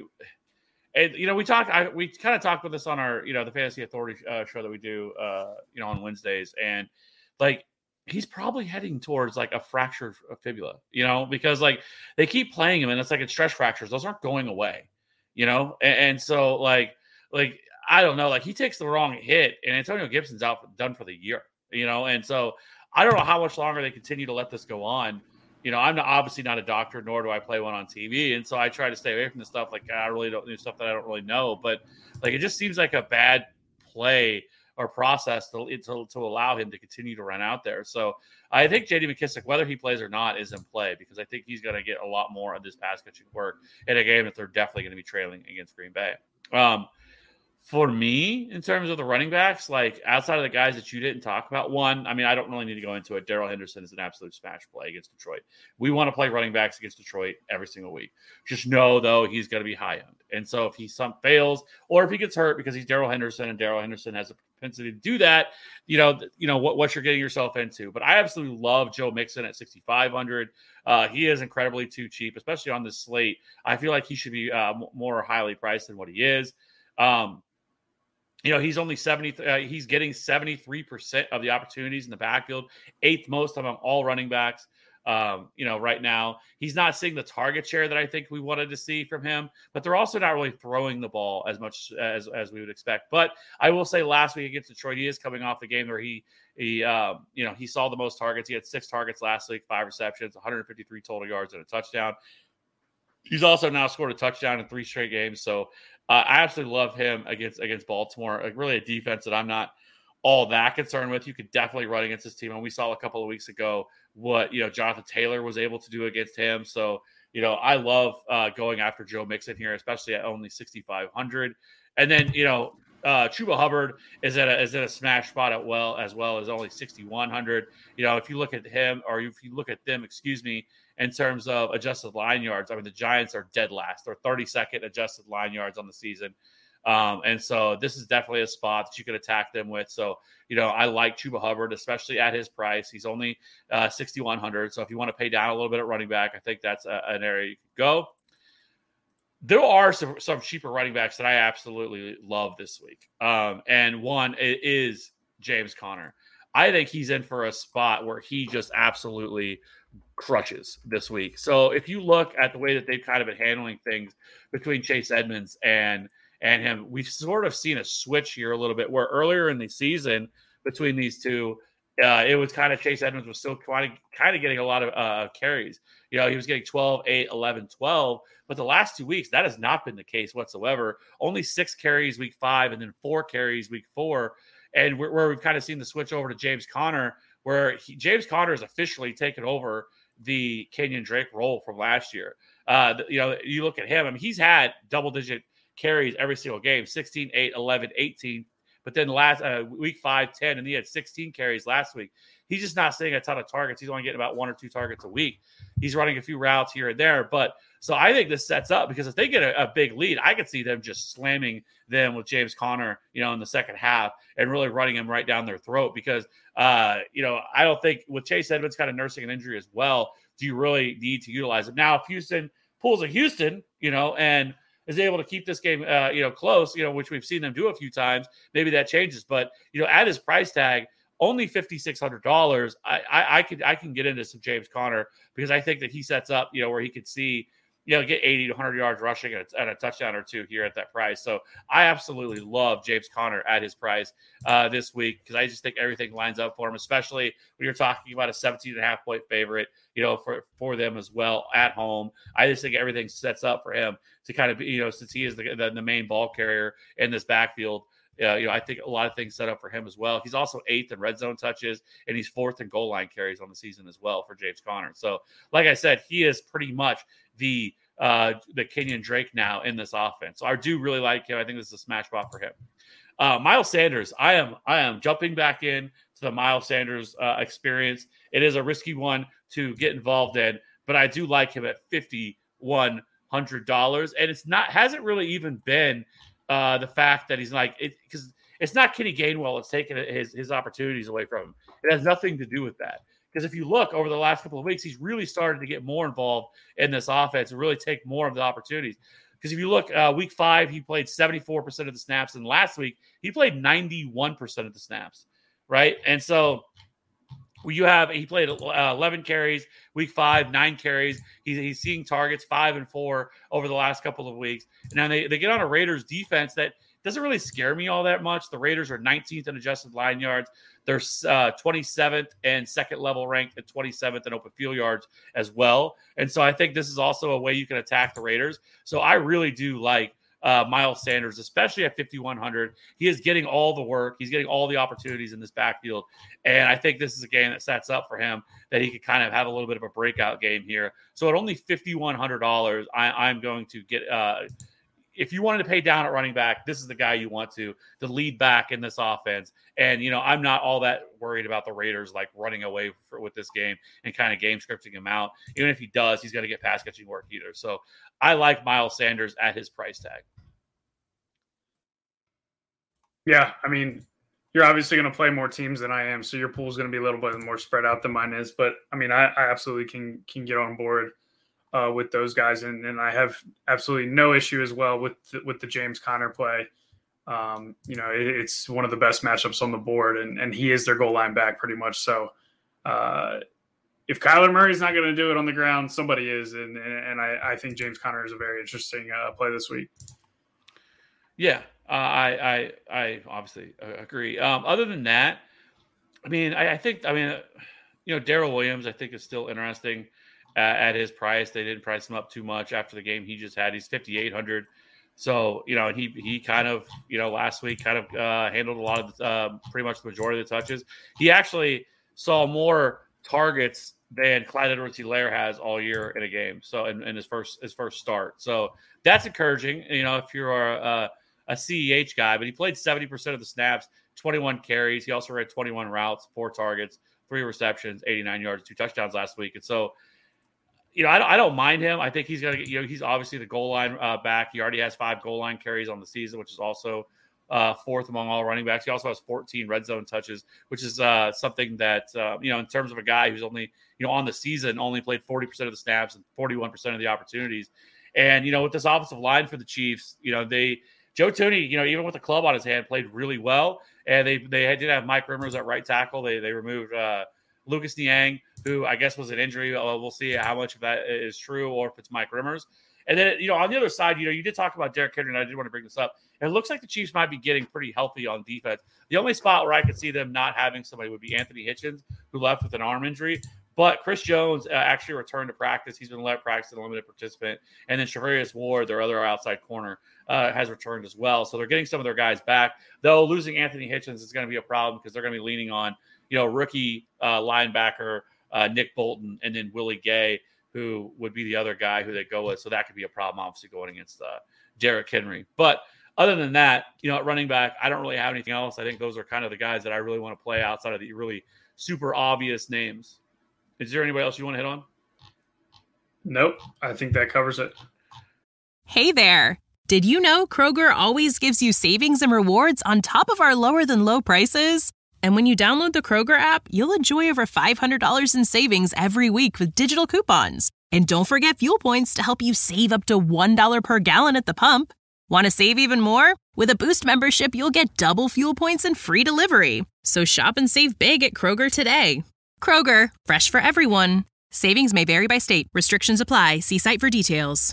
Speaker 3: it, you know, we talked, I, we kind of talked with this on our, you know, the Fantasy Authority uh, show that we do, uh, you know, on Wednesdays. And like, he's probably heading towards like a fractured fibula, you know, because like they keep playing him and it's like it's stress fractures. Those aren't going away, you know? And, and so like, like, I don't know, like he takes the wrong hit and Antonio Gibson's out done for the year, you know? And so I don't know how much longer they continue to let this go on. You know, I'm not, obviously not a doctor, nor do I play one on T V. And so I try to stay away from the stuff. Like I really don't do stuff that I don't really know, but like, it just seems like a bad play or process to, to to allow him to continue to run out there. So I think J D McKissic, whether he plays or not, is in play because I think he's going to get a lot more of this pass catching work in a game that they're definitely going to be trailing against Green Bay. Um, for me, in terms of the running backs, like outside of the guys that you didn't talk about, one, I mean, I don't really need to go into it. Darrell Henderson is an absolute smash play against Detroit. We want to play running backs against Detroit every single week. Just know, though, he's going to be high end. And so if he some fails or if he gets hurt because he's Darrell Henderson and Darrell Henderson has a propensity to do that, you know, you know what, what you're getting yourself into. But I absolutely love Joe Mixon at sixty-five hundred. Uh, he is incredibly too cheap, especially on this slate. I feel like he should be uh, more highly priced than what he is. Um, You know, he's only seventy. Uh, he's getting seventy-three percent of the opportunities in the backfield, eighth most among all running backs. Um, you know, right now he's not seeing the target share that I think we wanted to see from him, but they're also not really throwing the ball as much as as we would expect. But I will say, last week against Detroit, he is coming off the game where he he uh, you know he saw the most targets. He had six targets last week, five receptions, one hundred fifty-three total yards, and a touchdown. He's also now scored a touchdown in three straight games. So uh, I absolutely love him against against Baltimore. Like really a defense that I'm not all that concerned with. You could definitely run against this team. And we saw a couple of weeks ago what, you know, Jonathan Taylor was able to do against him. So, you know, I love uh, going after Joe Mixon here, especially at only sixty-five hundred. And then, you know, uh, Chuba Hubbard is at a, is at a smash spot at well, as well as only sixty-one hundred. You know, if you look at him or if you look at them, excuse me, in terms of adjusted line yards, I mean, the Giants are dead last. They're thirty-second adjusted line yards on the season. Um, and so this is definitely a spot that you could attack them with. So, you know, I like Chuba Hubbard, especially at his price. He's only uh, sixty-one hundred. So if you want to pay down a little bit at running back, I think that's a, an area you could go. There are some, some cheaper running backs that I absolutely love this week. Um, and one is James Conner. I think he's in for a spot where he just absolutely crutches this week. So if you look at the way that they've kind of been handling things between Chase Edmonds and and him, we've sort of seen a switch here a little bit where earlier in the season between these two, uh, it was kind of Chase Edmonds was still kind of, kind of getting a lot of uh, carries. You know, he was getting twelve, eight, eleven, twelve, but the last two weeks, that has not been the case whatsoever. Only six carries week five and then four carries week four. And where, where we've kind of seen the switch over to James Conner, where he, James Conner has officially taken over the Kenyon Drake role from last year. Uh, you know, you look at him, I mean, he's had double-digit carries every single game, sixteen, eight, eleven, eighteen. But then last uh, week five, ten, and he had sixteen carries last week. He's just not seeing a ton of targets. He's only getting about one or two targets a week. He's running a few routes here and there. But so I think this sets up because if they get a, a big lead, I could see them just slamming them with James Conner, you know, in the second half and really running him right down their throat because, uh, you know, I don't think with Chase Edmonds kind of nursing an injury as well, do you really need to utilize him? Now, if Houston pulls a Houston, you know, and is able to keep this game, uh, you know, close, you know, which we've seen them do a few times, maybe that changes. But, you know, at his price tag, only five thousand six hundred dollars, I, I, I could I can get into some James Conner because I think that he sets up, you know, where he could see, you know, get eighty to one hundred yards rushing and a, and a touchdown or two here at that price. So I absolutely love James Conner at his price uh, this week because I just think everything lines up for him, especially when you're talking about a seventeen and a half point favorite, you know, for, for them as well at home. I just think everything sets up for him to kind of be, you know, since he is the, the, the main ball carrier in this backfield. Uh, you know, I think a lot of things set up for him as well. He's also eighth in red zone touches, and he's fourth in goal line carries on the season as well for James Conner. So, like I said, he is pretty much the uh, the Kenyon Drake now in this offense. So I do really like him. I think this is a smash spot for him. Uh, Miles Sanders, I am I am jumping back in to the Miles Sanders uh, experience. It is a risky one to get involved in, but I do like him at fifty-one hundred dollars, and it's not hasn't really even been. Uh, the fact that he's like it because it's not Kenny Gainwell that's taking his his opportunities away from him. It has nothing to do with that Because if you look over the last couple of weeks, he's really started to get more involved in this offense and really take more of the opportunities. Because if you look, uh, week five, he played seventy-four percent of the snaps. And last week, he played ninety-one percent of the snaps, right? And so you have, he played uh, eleven carries, week five, nine carries. He's, he's seeing targets five and four over the last couple of weeks. And now they, they get on a Raiders defense that doesn't really scare me all that much. The Raiders are nineteenth in adjusted line yards. They're uh, twenty-seventh and second level ranked, and twenty-seventh in open field yards as well. And so I think this is also a way you can attack the Raiders. So I really do like uh, Miles Sanders, especially at fifty-one hundred. He is getting all the work. He's getting all the opportunities in this backfield. And I think this is a game that sets up for him that he could kind of have a little bit of a breakout game here. So at only fifty-one hundred dollars, I, I'm going to get uh, – if you wanted to pay down at running back, this is the guy you want to, to lead back in this offense. And, you know, I'm not all that worried about the Raiders, like running away for, with this game and kind of game scripting him out. Even if he does, he's going to get pass catching work either. So I like Miles Sanders at his price tag.
Speaker 4: Yeah. I mean, you're obviously going to play more teams than I am. So your pool is going to be a little bit more spread out than mine is. But I mean, I, I absolutely can, can get on board Uh, with those guys, and, and I have absolutely no issue as well with the, with the James Conner play. Um, you know, it, it's one of the best matchups on the board, and, and he is their goal line back pretty much. So uh, if Kyler Murray's not going to do it on the ground, somebody is, and and I, I think James Conner is a very interesting uh, play this week.
Speaker 3: Yeah, uh, I, I I obviously agree. Um, other than that, I mean, I, I think I mean, uh, you know, Darrell Williams, I think is still interesting. Uh, at his price. They didn't price him up too much after the game he just had. He's fifty-eight hundred. So, you know, he he kind of, you know, last week kind of uh, handled a lot of, uh, pretty much the majority of the touches. He actually saw more targets than Clyde Edwards-Helaire has all year in a game. So, in, in his first his first start. So, that's encouraging, you know, if you're a, a C E H guy. But he played seventy percent of the snaps, twenty-one carries. He also ran twenty-one routes, four targets, three receptions, eighty-nine yards, two touchdowns last week. And so, you know, I don't, I don't mind him. I think he's going to get, you know, he's obviously the goal line uh, back. He already has five goal line carries on the season, which is also uh, fourth among all running backs. He also has fourteen red zone touches, which is uh, something that, uh, you know, in terms of a guy who's only, you know, on the season only played forty percent of the snaps and forty-one percent of the opportunities. And, you know, with this offensive line for the Chiefs, you know, they, Joe Thuney, you know, even with the club on his hand, played really well. And they they did have Mike Rimmers at right tackle. They, they removed uh, Lucas Niang, who I guess was an injury. Uh, we'll see how much of that is true or if it's Mike Rimmers. And then, you know, on the other side, you know, you did talk about Derrick Henry, and I did want to bring this up. It looks like the Chiefs might be getting pretty healthy on defense. The only spot where I could see them not having somebody would be Anthony Hitchens, who left with an arm injury. But Chris Jones uh, actually returned to practice. He's been let practice as a limited participant. And then Charvarius Ward, their other outside corner, uh, has returned as well. So they're getting some of their guys back. Though losing Anthony Hitchens is going to be a problem because they're going to be leaning on, you know, rookie uh, linebacker uh, Nick Bolton and then Willie Gay, who would be the other guy who they go with. So that could be a problem, obviously, going against uh, Derrick Henry. But other than that, you know, at running back, I don't really have anything else. I think those are kind of the guys that I really want to play outside of the really super obvious names. Is there anybody else you want to hit on?
Speaker 4: Nope. I think that covers it.
Speaker 1: Hey there. Did you know Kroger always gives you savings and rewards on top of our lower than low prices? And when you download the Kroger app, you'll enjoy over five hundred dollars in savings every week with digital coupons. And don't forget fuel points to help you save up to one dollar per gallon at the pump. Want to save even more? With a Boost membership, you'll get double fuel points and free delivery. So shop and save big at Kroger today. Kroger, fresh for everyone. Savings may vary by state. Restrictions apply. See site for details.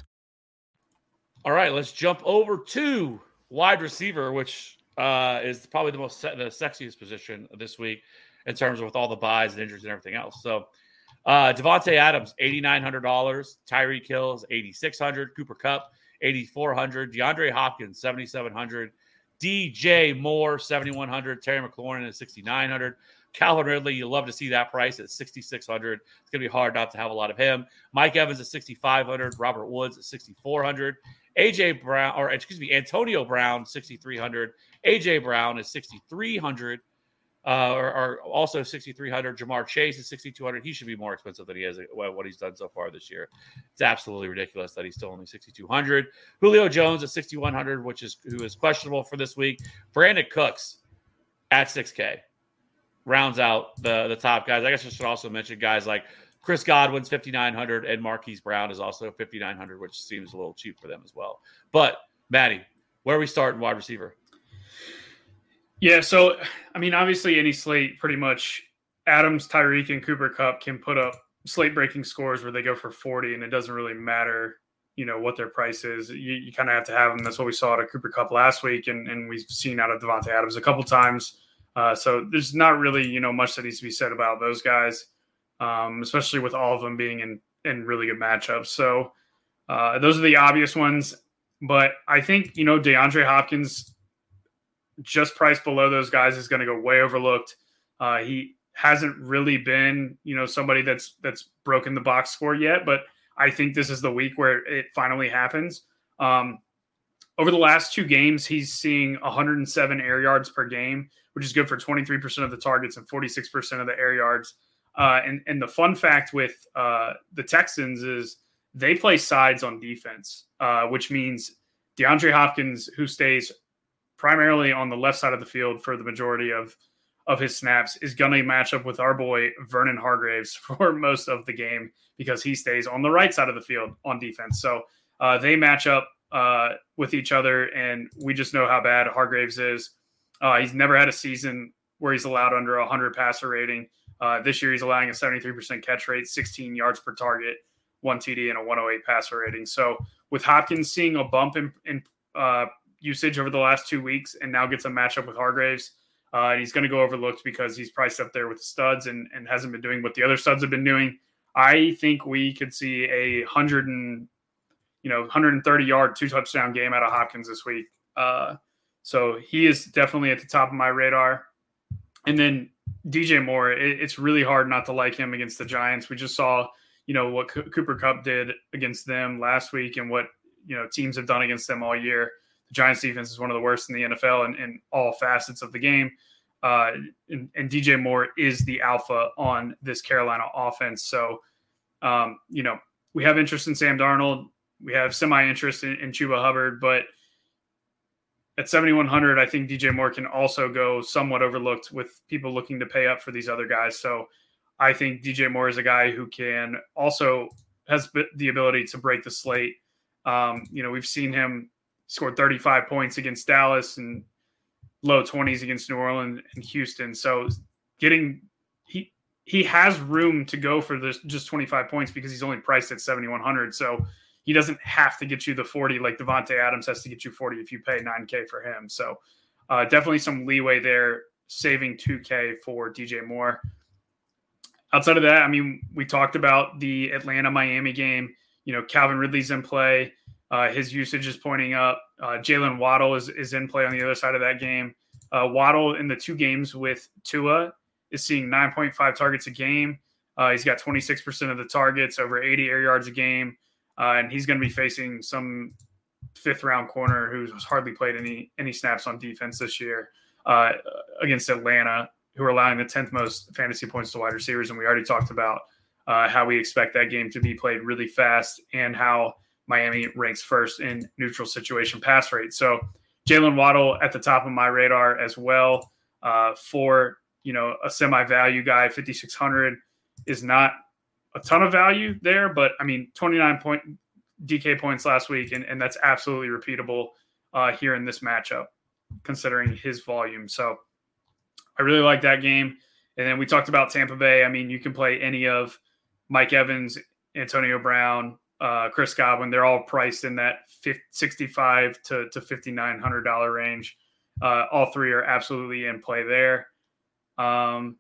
Speaker 3: All right, let's jump over to wide receiver, which uh, is probably the most se- the sexiest position this week in terms of with all the buys and injuries and everything else. So uh, Devontae Adams, eight thousand nine hundred dollars. Tyreek Hill is eight thousand six hundred dollars. Cooper Kupp, eight thousand four hundred dollars. DeAndre Hopkins, seven thousand seven hundred dollars. D J Moore, seven thousand one hundred dollars. Terry McLaurin is six thousand nine hundred dollars. Calvin Ridley, you love to see that price at six thousand six hundred dollars. It's going to be hard not to have a lot of him. Mike Evans at six thousand five hundred dollars. Robert Woods at six thousand four hundred dollars. A J Brown, or excuse me, Antonio Brown, six thousand three hundred dollars. A J Brown is six thousand three hundred dollars, uh, or, or also six thousand three hundred dollars. Jamar Chase is six thousand two hundred dollars. He should be more expensive than he is what he's done so far this year. It's absolutely ridiculous that he's still only six thousand two hundred dollars. Julio Jones at six thousand one hundred dollars, which is who is questionable for this week. Brandon Cooks at six K. rounds out the the top guys. I guess I should also mention guys like Chris Godwin's fifty-nine hundred and Marquise Brown is also fifty-nine hundred, which seems a little cheap for them as well. But Maddie, where are we starting wide receiver?
Speaker 4: Yeah, so I mean, obviously any slate, pretty much Adams, Tyreek, and Cooper Kupp can put up slate breaking scores where they go for forty, and it doesn't really matter, you know, what their price is. You, you kind of have to have them. That's what we saw at Cooper Kupp last week, and, and we've seen out of Devontae Adams a couple times. Uh, so there's not really, you know, much that needs to be said about those guys. Um, especially with all of them being in, in really good matchups. So uh, those are the obvious ones. But I think, you know, DeAndre Hopkins, just priced below those guys, is going to go way overlooked. Uh, he hasn't really been, you know, somebody that's that's broken the box score yet. But I think this is the week where it finally happens. Um, over the last two games, he's seeing one hundred seven air yards per game, which is good for twenty-three percent of the targets and forty-six percent of the air yards. Uh, and, and the fun fact with uh, the Texans is they play sides on defense, uh, which means DeAndre Hopkins, who stays primarily on the left side of the field for the majority of, of his snaps, is going to match up with our boy Vernon Hargreaves for most of the game because he stays on the right side of the field on defense. So uh, they match up uh, with each other, and we just know how bad Hargreaves is. Uh, he's never had a season where he's allowed under a one hundred passer rating. Uh, this year, he's allowing a seventy-three percent catch rate, sixteen yards per target, one T D, and a one oh eight passer rating. So with Hopkins seeing a bump in, in uh, usage over the last two weeks and now gets a matchup with Hargreaves, uh, and he's going to go overlooked because he's priced up there with the studs and, and hasn't been doing what the other studs have been doing. I think we could see a one hundred and, you know, one hundred thirty yard, two touchdown game out of Hopkins this week. Uh, so he is definitely at the top of my radar. And then D J Moore, it, it's really hard not to like him against the Giants. We just saw, you know, what Co- Cooper Kupp did against them last week and what, you know, teams have done against them all year. The Giants defense is one of the worst in the N F L in, in all facets of the game. Uh, and, and D J Moore is the alpha on this Carolina offense. So, um, you know, we have interest in Sam Darnold. We have semi-interest in, in Chuba Hubbard, but at seventy-one hundred, I think D J Moore can also go somewhat overlooked with people looking to pay up for these other guys. So I think D J Moore is a guy who can also has the ability to break the slate. Um, you know, we've seen him score thirty-five points against Dallas and low twenties against New Orleans and Houston. So getting he he has room to go for this just twenty-five points because he's only priced at seventy-one hundred. So he doesn't have to get you the forty like Devontae Adams has to get you forty if you pay nine K for him. So uh, definitely some leeway there, saving two K for D J Moore. Outside of that, I mean, we talked about the Atlanta-Miami game. You know, Calvin Ridley's in play. Uh, his usage is pointing up. Uh, Jalen Waddle is, is in play on the other side of that game. Uh, Waddle in the two games with Tua is seeing nine point five targets a game. Uh, he's got twenty-six percent of the targets, over eighty air yards a game. Uh, and he's going to be facing some fifth-round corner who's hardly played any any snaps on defense this year uh, against Atlanta, who are allowing the tenth most fantasy points to wide receivers. And we already talked about uh, how we expect that game to be played really fast and how Miami ranks first in neutral situation pass rate. So Jalen Waddle at the top of my radar as well uh, for, you know, a semi-value guy. fifty-six hundred is not a ton of value there, but I mean, twenty-nine point D K points last week, and, and that's absolutely repeatable uh, here in this matchup, considering his volume. So I really like that game. And then we talked about Tampa Bay. I mean, you can play any of Mike Evans, Antonio Brown, uh, Chris Godwin. They're all priced in that sixty-five to fifty-nine hundred dollars range. Uh, all three are absolutely in play there. Um,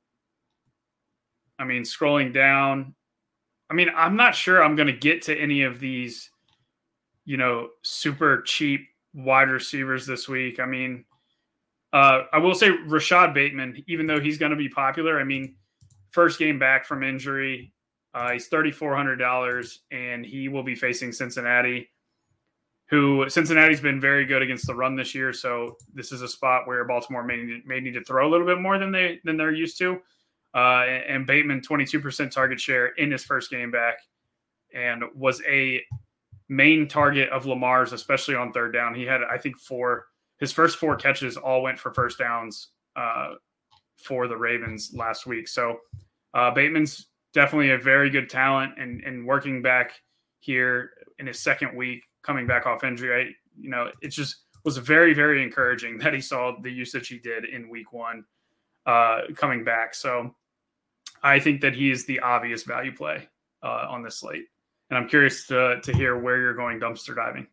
Speaker 4: I mean, scrolling down, I mean, I'm not sure I'm going to get to any of these, you know, super cheap wide receivers this week. I mean, uh, I will say Rashad Bateman, even though he's going to be popular, I mean, first game back from injury, uh, he's thirty-four hundred dollars, and he will be facing Cincinnati, who Cincinnati's been very good against the run this year. So this is a spot where Baltimore may need, may need to throw a little bit more than they than they're used to. Uh, and Bateman, twenty-two percent target share in his first game back, and was a main target of Lamar's, especially on third down. He had, I think, four. His first four catches all went for first downs uh, for the Ravens last week. So uh, Bateman's definitely a very good talent, and, and working back here in his second week, coming back off injury, I, you know, it just was very, very encouraging that he saw the usage he did in week one uh, coming back. So I think that he is the obvious value play uh, on this slate. And I'm curious to, to hear where you're going dumpster diving.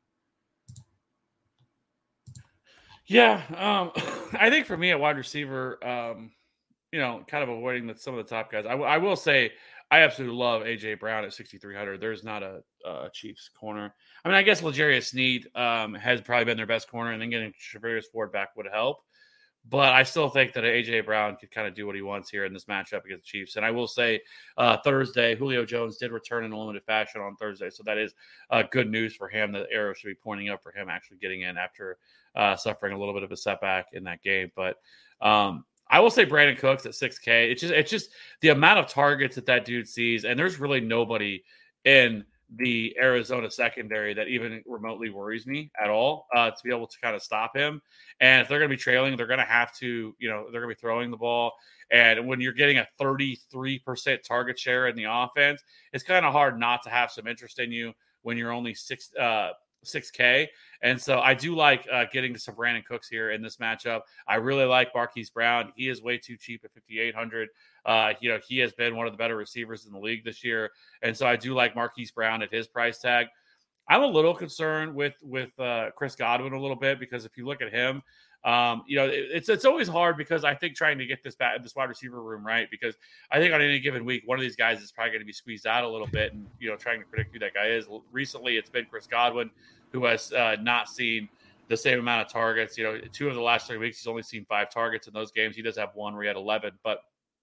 Speaker 3: Yeah, um, I think for me at wide receiver, um, you know, kind of avoiding the, some of the top guys. I, w- I will say I absolutely love A J Brown at sixty-three hundred. There's not a, a Chiefs corner. I mean, I guess L'Jarius Sneed um, has probably been their best corner, and then getting Charvarius Ward back would help. But I still think that A J Brown could kind of do what he wants here in this matchup against the Chiefs. And I will say uh, Thursday, Julio Jones did return in a limited fashion on Thursday. So that is uh, good news for him. The arrow should be pointing up for him actually getting in after uh, suffering a little bit of a setback in that game. But um, I will say Brandon Cooks at six K. It's just, it's just the amount of targets that that dude sees. And there's really nobody in the Arizona secondary that even remotely worries me at all uh, to be able to kind of stop him. And if they're going to be trailing, they're going to have to, you know, they're going to be throwing the ball. And when you're getting a thirty-three percent target share in the offense, it's kind of hard not to have some interest in you when you're only six, uh, six K. And so I do like uh, getting some Brandon Cooks here in this matchup. I really like Marquise Brown. He is way too cheap at fifty-eight hundred. Uh, you know, he has been one of the better receivers in the league this year. And so I do like Marquise Brown at his price tag. I'm a little concerned with with uh, Chris Godwin a little bit, because if you look at him, um, you know, it, it's it's always hard, because I think trying to get this back, this wide receiver room right, because I think on any given week, one of these guys is probably going to be squeezed out a little bit, and, you know, trying to predict who that guy is. Recently, it's been Chris Godwin, who has uh, not seen the same amount of targets. You know, two of the last three weeks, he's only seen five targets in those games. He does have one where he had eleven, but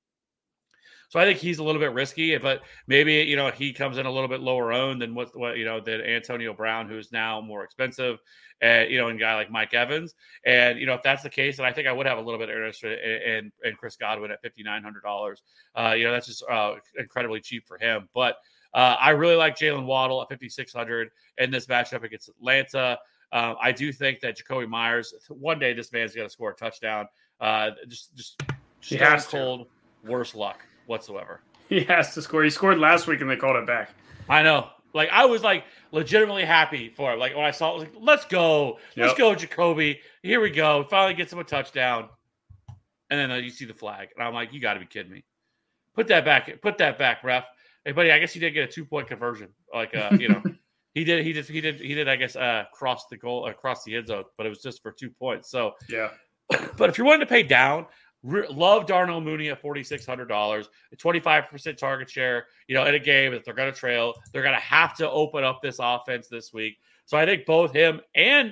Speaker 3: so I think he's a little bit risky, but maybe, you know, he comes in a little bit lower owned than what, what you know, than Antonio Brown, who's now more expensive, and, you know, and a guy like Mike Evans. And, you know, if that's the case, then I think I would have a little bit of interest in, in, in Chris Godwin at fifty-nine hundred dollars. Uh, you know, that's just uh, incredibly cheap for him. But uh, I really like Jalen Waddle at fifty-six hundred in this matchup against Atlanta. Um, I do think that Jacoby Myers, one day this man's going to score a touchdown. Uh, just, just,
Speaker 4: He has to.
Speaker 3: cold, worse luck whatsoever.
Speaker 4: He has to score. He scored last week and they called it back.
Speaker 3: I know. Like, I was like legitimately happy for him. Like, when I saw it, I was like, let's go. Let's
Speaker 4: Yep.
Speaker 3: go, Jacoby. Here we go. Finally gets him a touchdown. And then uh, you see the flag. And I'm like, you got to be kidding me. Put that back. Put that back, ref. Hey, buddy, I guess he did get a two-point conversion. Like, uh, you know, he did, he did, he did, he did, I guess, uh, cross the goal, across the end zone, but it was just for two points. So,
Speaker 4: Yeah.
Speaker 3: but if you're willing to pay down, re- love Darnell Mooney at forty-six hundred dollars, a twenty-five percent target share, you know, in a game that they're going to trail. They're going to have to open up this offense this week. So I think both him and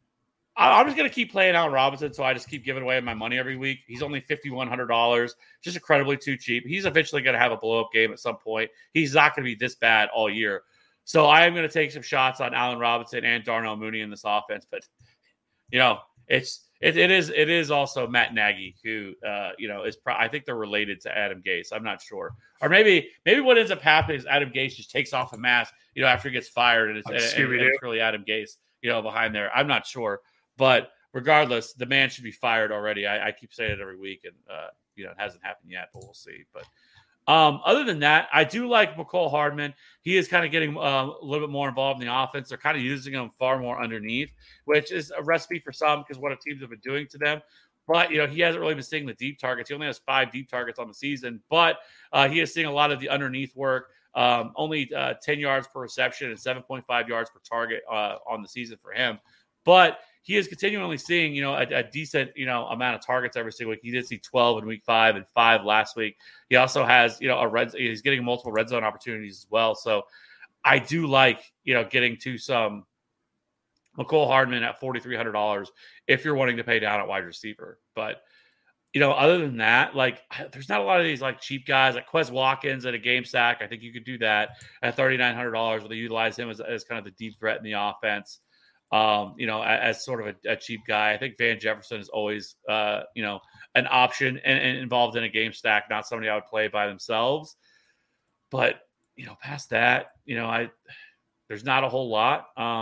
Speaker 3: I- I'm just going to keep playing Allen Robinson. So I just keep giving away my money every week. He's only fifty-one hundred dollars, just incredibly too cheap. He's eventually going to have a blow up game at some point. He's not going to be this bad all year. So I am going to take some shots on Allen Robinson and Darnell Mooney in this offense. But, you know, it's, It, it is it is also Matt Nagy, who uh, you know is pro- I think they're related to Adam Gase. I'm not sure, or maybe maybe what ends up happening is Adam Gase just takes off a mask, you know, after he gets fired, and it's,
Speaker 4: Like
Speaker 3: and, and
Speaker 4: Scooby-Doo.
Speaker 3: it's really Adam Gase, you know, behind there. I'm not sure, but regardless, the man should be fired already. I, I keep saying it every week, and uh, you know, it hasn't happened yet, but we'll see. But um, other than that, I do like McCole Hardman. He is kind of getting uh, a little bit more involved in the offense. They're kind of using him far more underneath, which is a recipe for some because what teams have been doing to them. But, you know, he hasn't really been seeing the deep targets. He only has five deep targets on the season, but uh, he is seeing a lot of the underneath work. Um, only uh, ten yards per reception and seven point five yards per target uh, on the season for him. But he is continually seeing, you know, a, a decent, you know, amount of targets every single week. He did see twelve in week five and five last week. He also has, you know, a red, he's getting multiple red zone opportunities as well. So I do like, you know, getting to some McCole Hardman at forty-three hundred dollars if you're wanting to pay down at wide receiver. But, you know, other than that, like, there's not a lot of these like cheap guys like Quez Watkins at a game sack. I think you could do that at thirty-nine hundred dollars where they utilize him as, as kind of the deep threat in the offense. Um, you know, as, as sort of a, a cheap guy. I think Van Jefferson is always, uh, you know, an option and, and involved in a game stack, not somebody I would play by themselves. But, you know, past that, you know, I there's not a whole lot. Um,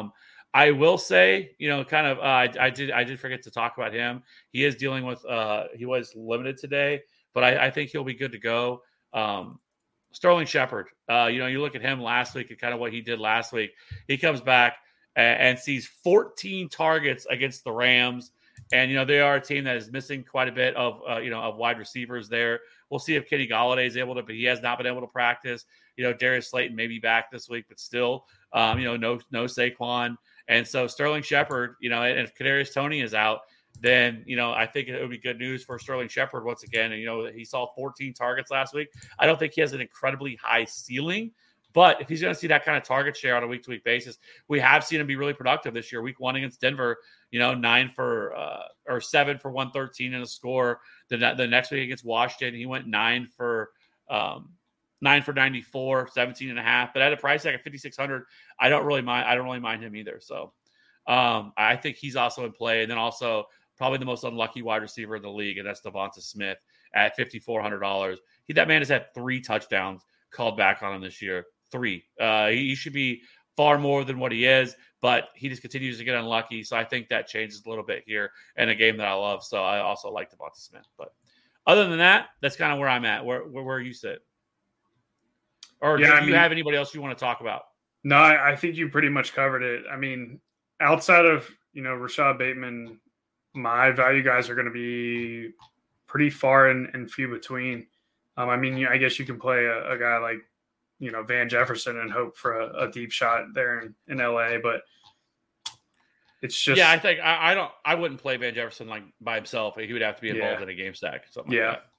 Speaker 3: I will say, you know, kind of, uh, I, I did, I did forget to talk about him. He is dealing with, uh, he was limited today, but I, I think he'll be good to go. Um, Sterling Shepard, uh, you know, you look at him last week and kind of what he did last week. He comes back and, and sees fourteen targets against the Rams. And, you know, they are a team that is missing quite a bit of, uh, you know, of wide receivers there. We'll see if Kenny Golladay is able to, but he has not been able to practice. You know, Darius Slayton may be back this week, but still, um, you know, no, no Saquon. And so Sterling Shepard, you know, and if Kadarius Toney is out, then, you know, I think it would be good news for Sterling Shepard once again. And, you know, he saw fourteen targets last week. I don't think he has an incredibly high ceiling, but if he's going to see that kind of target share on a week-to-week basis, we have seen him be really productive this year. Week one against Denver, you know, nine for uh, or seven for one thirteen in a score. The, the next week against Washington, he went nine for um, nine for ninety-four, seventeen and a half. But at a price tag of fifty-six hundred, I don't really mind. I don't really mind him either. So um, I think he's also in play. And then also probably the most unlucky wide receiver in the league, and that's Devonta Smith at fifty-four hundred dollars. He, that man has had three touchdowns called back on him this year. Three. Uh, he, he should be far more than what he is, but he just continues to get unlucky. So I think that changes a little bit here in a game that I love. So I also like Devonta Smith. But other than that, that's kind of where I'm at. Where where, where you sit? Or
Speaker 4: Yeah,
Speaker 3: do
Speaker 4: I
Speaker 3: you
Speaker 4: mean-
Speaker 3: have anybody else you want to talk about?
Speaker 4: No, I, I think you pretty much covered it. I mean, outside of, you know, Rashad Bateman, my value guys are going to be pretty far and, and few between. Um, I mean, I guess you can play a, a guy like, you know, Van Jefferson and hope for a, a deep shot there in, in L A, but it's just,
Speaker 3: yeah, I think I, I don't. I wouldn't play Van Jefferson like by himself. He would have to be involved
Speaker 4: Yeah.
Speaker 3: in a game stack, something
Speaker 4: Yeah.
Speaker 3: like that.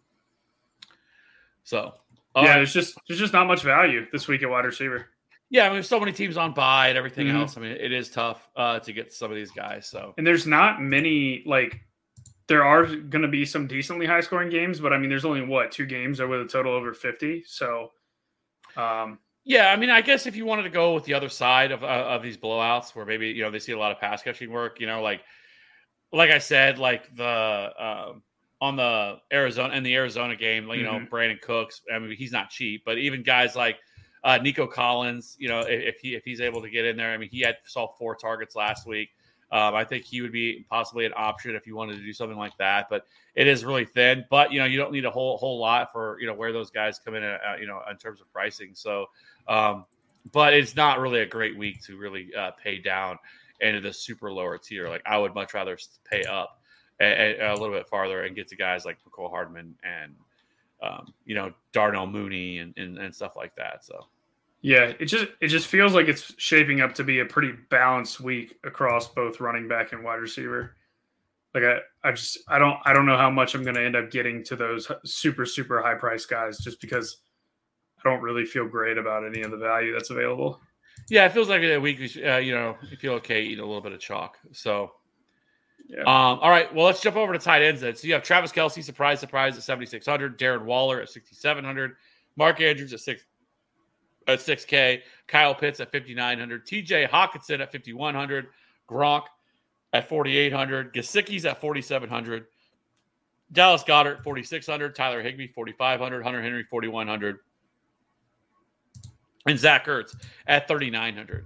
Speaker 3: So,
Speaker 4: yeah,
Speaker 3: uh,
Speaker 4: there's just, there's just not much value this week at wide receiver.
Speaker 3: yeah, I mean, there's so many teams on bye and everything
Speaker 4: Mhm.
Speaker 3: else. I mean, it is tough uh, to get some of these guys. So,
Speaker 4: And there's not many, like, there are going to be some decently high scoring games, but I mean, there's only what, two games are with a total over fifty. So, um,
Speaker 3: yeah, I mean, I guess if you wanted to go with the other side of uh, of these blowouts, where maybe you know they see a lot of pass catching work, you know, like like I said, like the um, on the Arizona and the Arizona game, like, you know,
Speaker 4: Mhm.
Speaker 3: Brandon Cooks. I mean, he's not cheap, but even guys like uh, Nico Collins, you know, if, if he if he's able to get in there, I mean, he had saw four targets last week. Um, I think he would be possibly an option if you wanted to do something like that, but it is really thin. But you know, you don't need a whole whole lot for you know where those guys come in, uh, you know, in terms of pricing. So, um, but it's not really a great week to really uh, pay down into the super lower tier. Like I would much rather pay up a, a, a little bit farther and get to guys like McCole Hardman and um, you know Darnell Mooney and, and and stuff like that. So.
Speaker 4: yeah, it just it just feels like it's shaping up to be a pretty balanced week across both running back and wide receiver. Like I, I just I don't I don't know how much I'm going to end up getting to those super super high price guys just because I don't really feel great about any of the value that's available.
Speaker 3: Yeah, it feels like a week. Uh, you know, you feel okay eating a little bit of chalk. So,
Speaker 4: Yeah.
Speaker 3: um, all right. Well, let's jump over to tight ends then. So you have Travis Kelce, surprise, surprise at seventy-six hundred. Darren Waller at sixty-seven hundred. Mark Andrews at six at six K. Kyle Pitts at fifty-nine hundred. T J Hawkinson at fifty-one hundred. Gronk at forty-eight hundred. Gesicki's at forty-seven hundred. Dallas Goedert forty-six hundred. Tyler Higbee forty-five hundred. Hunter Henry forty-one hundred. And Zach Ertz at thirty-nine hundred.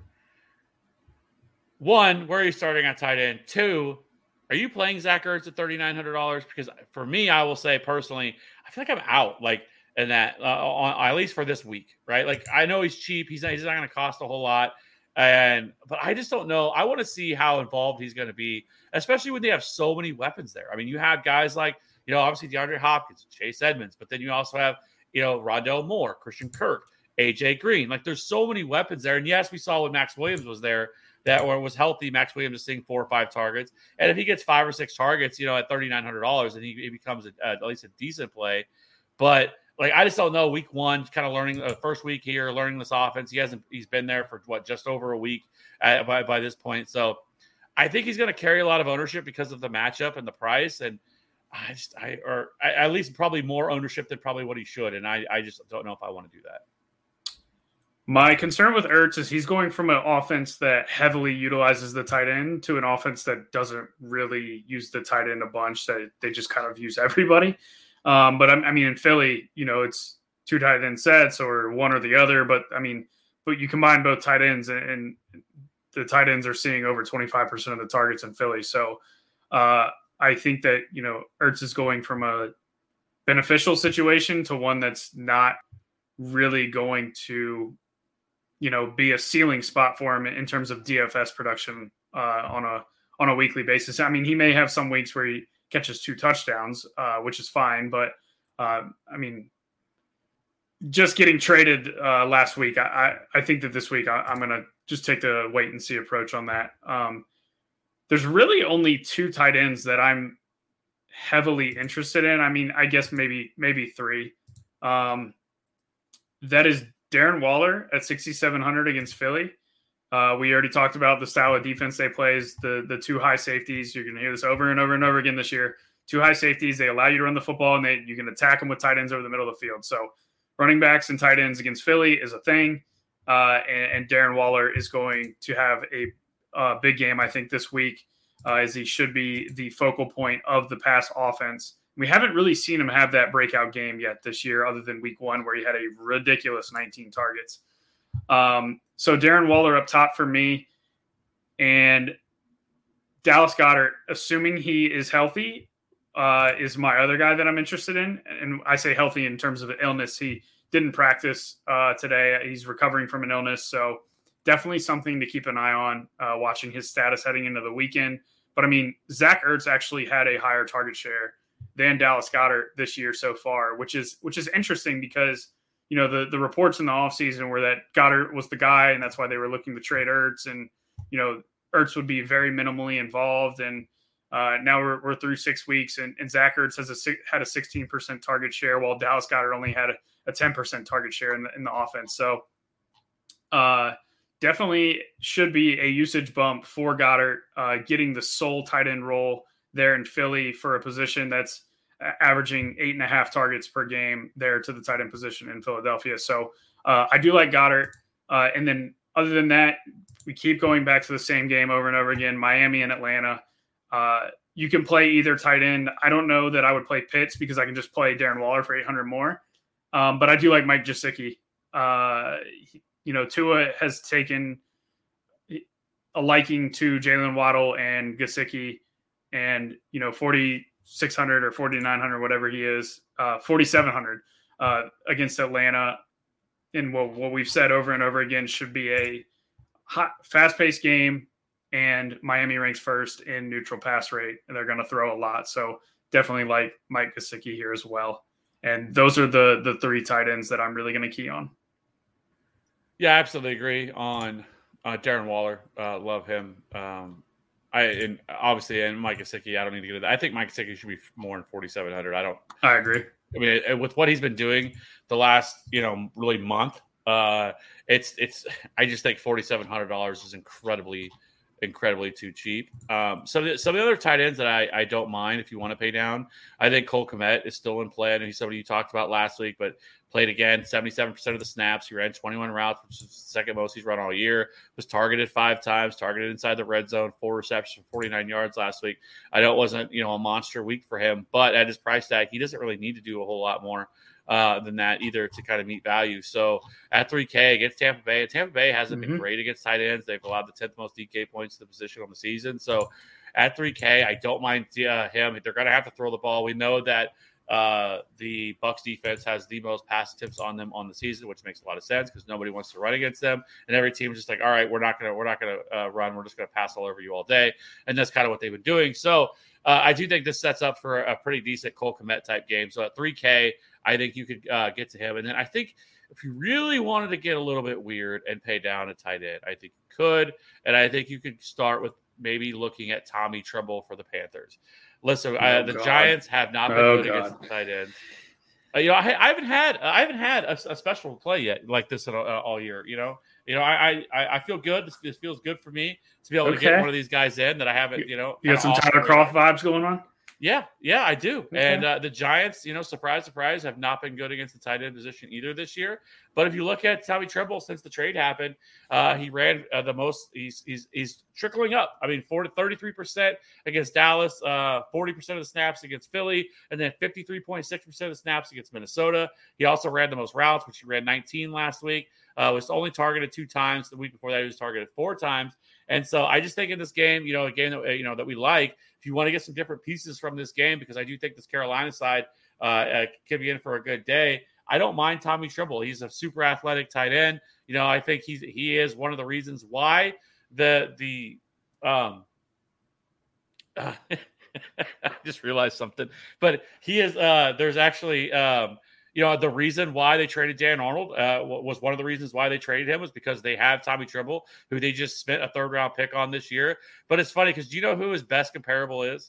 Speaker 3: One, where are you starting at tight end? Two, are you playing Zach Ertz at thirty-nine hundred dollars? Because for me, I will say personally, I feel like I'm out. Like in that, uh, on, at least for this week, right? Like I know he's cheap. He's not. He's not going to cost a whole lot. And but I just don't know. I want to see how involved he's going to be, especially when they have so many weapons there. I mean, you have guys like you know, obviously DeAndre Hopkins, Chase Edmonds, but then you also have you know Rondell Moore, Christian Kirk, A J Green. Like there's so many weapons there. And yes, we saw when Max Williams was there that or was healthy, Max Williams is seeing four or five targets. And if he gets five or six targets, you know, at thirty-nine hundred dollars, then he, he becomes a, uh, at least a decent play. But like, I just don't know. Week one, kind of learning the uh, first week here, learning this offense. He hasn't, he's been there for what, just over a week at, by, by this point. So I think he's going to carry a lot of ownership because of the matchup and the price. And I just, I, or I, at least probably more ownership than probably what he should. And I, I just don't know if I want to do that.
Speaker 4: My concern with Ertz is he's going from an offense that heavily utilizes the tight end to an offense that doesn't really use the tight end a bunch, that they just kind of use everybody. Um, but I, I mean, in Philly, you know, it's two tight end sets or one or the other. But I mean, but you combine both tight ends and, and the tight ends are seeing over twenty-five percent of the targets in Philly. So uh, I think that, you know, Ertz is going from a beneficial situation to one that's not really going to, you know, be a ceiling spot for him in terms of D F S production uh, on a on a weekly basis. I mean, he may have some weeks where he catches two touchdowns, uh, which is fine. But, uh, I mean, just getting traded uh, last week, I, I, I think that this week I, I'm going to just take the wait and see approach on that. Um, there's really only two tight ends that I'm heavily interested in. I mean, I guess maybe maybe three. Um, that is Darren Waller at sixty-seven hundred against Philly. Uh, we already talked about the style of defense they play, is the the two high safeties. You're going to hear this over and over and over again this year. Two high safeties, they allow you to run the football, and they you can attack them with tight ends over the middle of the field. So running backs and tight ends against Philly is a thing, uh, and, and Darren Waller is going to have a uh, big game, I think, this week, uh, as he should be the focal point of the pass offense. We haven't really seen him have that breakout game yet this year, other than week one, where he had a ridiculous nineteen targets. Um, so Darren Waller up top for me, and Dallas Goedert, assuming he is healthy, uh, is my other guy that I'm interested in. And I say healthy in terms of illness. He didn't practice uh, today. He's recovering from an illness. So definitely something to keep an eye on, uh, watching his status heading into the weekend. But I mean, Zach Ertz actually had a higher target share than Dallas Goedert this year so far, which is, which is interesting because, you know, the, the reports in the offseason were that Goddard was the guy, and that's why they were looking to trade Ertz. And, you know, Ertz would be very minimally involved. And uh, now we're, we're through six weeks, and, and Zach Ertz has a, had a sixteen percent target share, while Dallas Goedert only had a, a ten percent target share in the, in the offense. So uh, definitely should be a usage bump for Goddard, uh, getting the sole tight end role there in Philly for a position that's averaging eight and a half targets per game there to the tight end position in Philadelphia. So uh, I do like Goddard. Uh, and then other than that, we keep going back to the same game over and over again, Miami and Atlanta. Uh, you can play either tight end. I don't know that I would play Pitts because I can just play Darren Waller for eight hundred more. Um, but I do like Mike Gesicki. Uh, he, you know, Tua has taken a liking to Jalen Waddle and Gesicki, and, you know, forty-six hundred or forty-nine hundred, whatever he is, uh, forty-seven hundred uh, against Atlanta. And what, what we've said over and over again should be a hot, fast-paced game, and Miami ranks first in neutral pass rate, and they're going to throw a lot. So definitely like Mike Gesicki here as well. And those are the the three tight ends that I'm really going to key on.
Speaker 3: Yeah, I absolutely agree on uh, Darren Waller. Uh, love him. Um, I and obviously, and Mike Gesicki, I don't need to get into that. I think Mike Gesicki should be more than forty-seven hundred. I don't.
Speaker 4: I agree.
Speaker 3: I mean, with what he's been doing the last, you know, really month, uh, it's it's. I just think forty-seven hundred dollars is incredibly, incredibly too cheap. Um, some of the, some of the other tight ends that I, I don't mind if you want to pay down. I think Cole Kmet is still in play. I know he's somebody you talked about last week, but played again, seventy-seven percent of the snaps. He ran twenty-one routes, which is the second most he's run all year. Was targeted five times, targeted inside the red zone, four receptions for forty-nine yards last week. I know it wasn't, you know, a monster week for him, but at his price tag, he doesn't really need to do a whole lot more uh, than that either to kind of meet value. So at three K against Tampa Bay, Tampa Bay hasn't mm-hmm. been great against tight ends. They've allowed the tenth most D K points to the position on the season. So at three K, I don't mind uh, him. They're going to have to throw the ball. We know that uh, the Bucs defense has the most pass attempts on them on the season, which makes a lot of sense because nobody wants to run against them. And every team is just like, all right, we're not going to, we're not going to uh, run. We're just going to pass all over you all day. And that's kind of what they've been doing. So uh, I do think this sets up for a pretty decent Cole Kmet type game. So at three K, I think you could uh, get to him. And then I think if you really wanted to get a little bit weird and pay down a tight end, I think you could. And I think you could start with maybe looking at Tommy Tremble for the Panthers. Listen, oh, uh, the God. Giants have not been oh, good God. against the tight ends. Uh, you know, I, I haven't had I haven't had a, a special play yet like this in, uh, all year. You know, you know, I I, I feel good. This, this feels good for me to be able okay. to get one of these guys in that I haven't. You know,
Speaker 4: you got some Tyler Kroft vibes going on.
Speaker 3: Yeah, yeah, I do. Okay. And uh, the Giants, you know, surprise, surprise, have not been good against the tight end position either this year. But if you look at Tommy Tremble since the trade happened, uh, he ran uh, the most. He's he's he's trickling up. I mean, forty, thirty-three percent against Dallas, uh, forty percent of the snaps against Philly, and then fifty-three point six percent of the snaps against Minnesota. He also ran the most routes, which he ran nineteen last week. Uh, was only targeted two times. The week before that, he was targeted four times. And so I just think in this game, you know, a game that, you know, that we like, if you want to get some different pieces from this game, because I do think this Carolina side uh, uh, could be in for a good day. I don't mind Tommy Tremble. He's a super athletic tight end. You know, I think he's he is one of the reasons why the the um uh, I just realized something. But he is uh there's actually um you know, the reason why they traded Dan Arnold uh, was one of the reasons why they traded him was because they have Tommy Tremble, who they just spent a third round pick on this year. But it's funny because do you know who his best comparable is?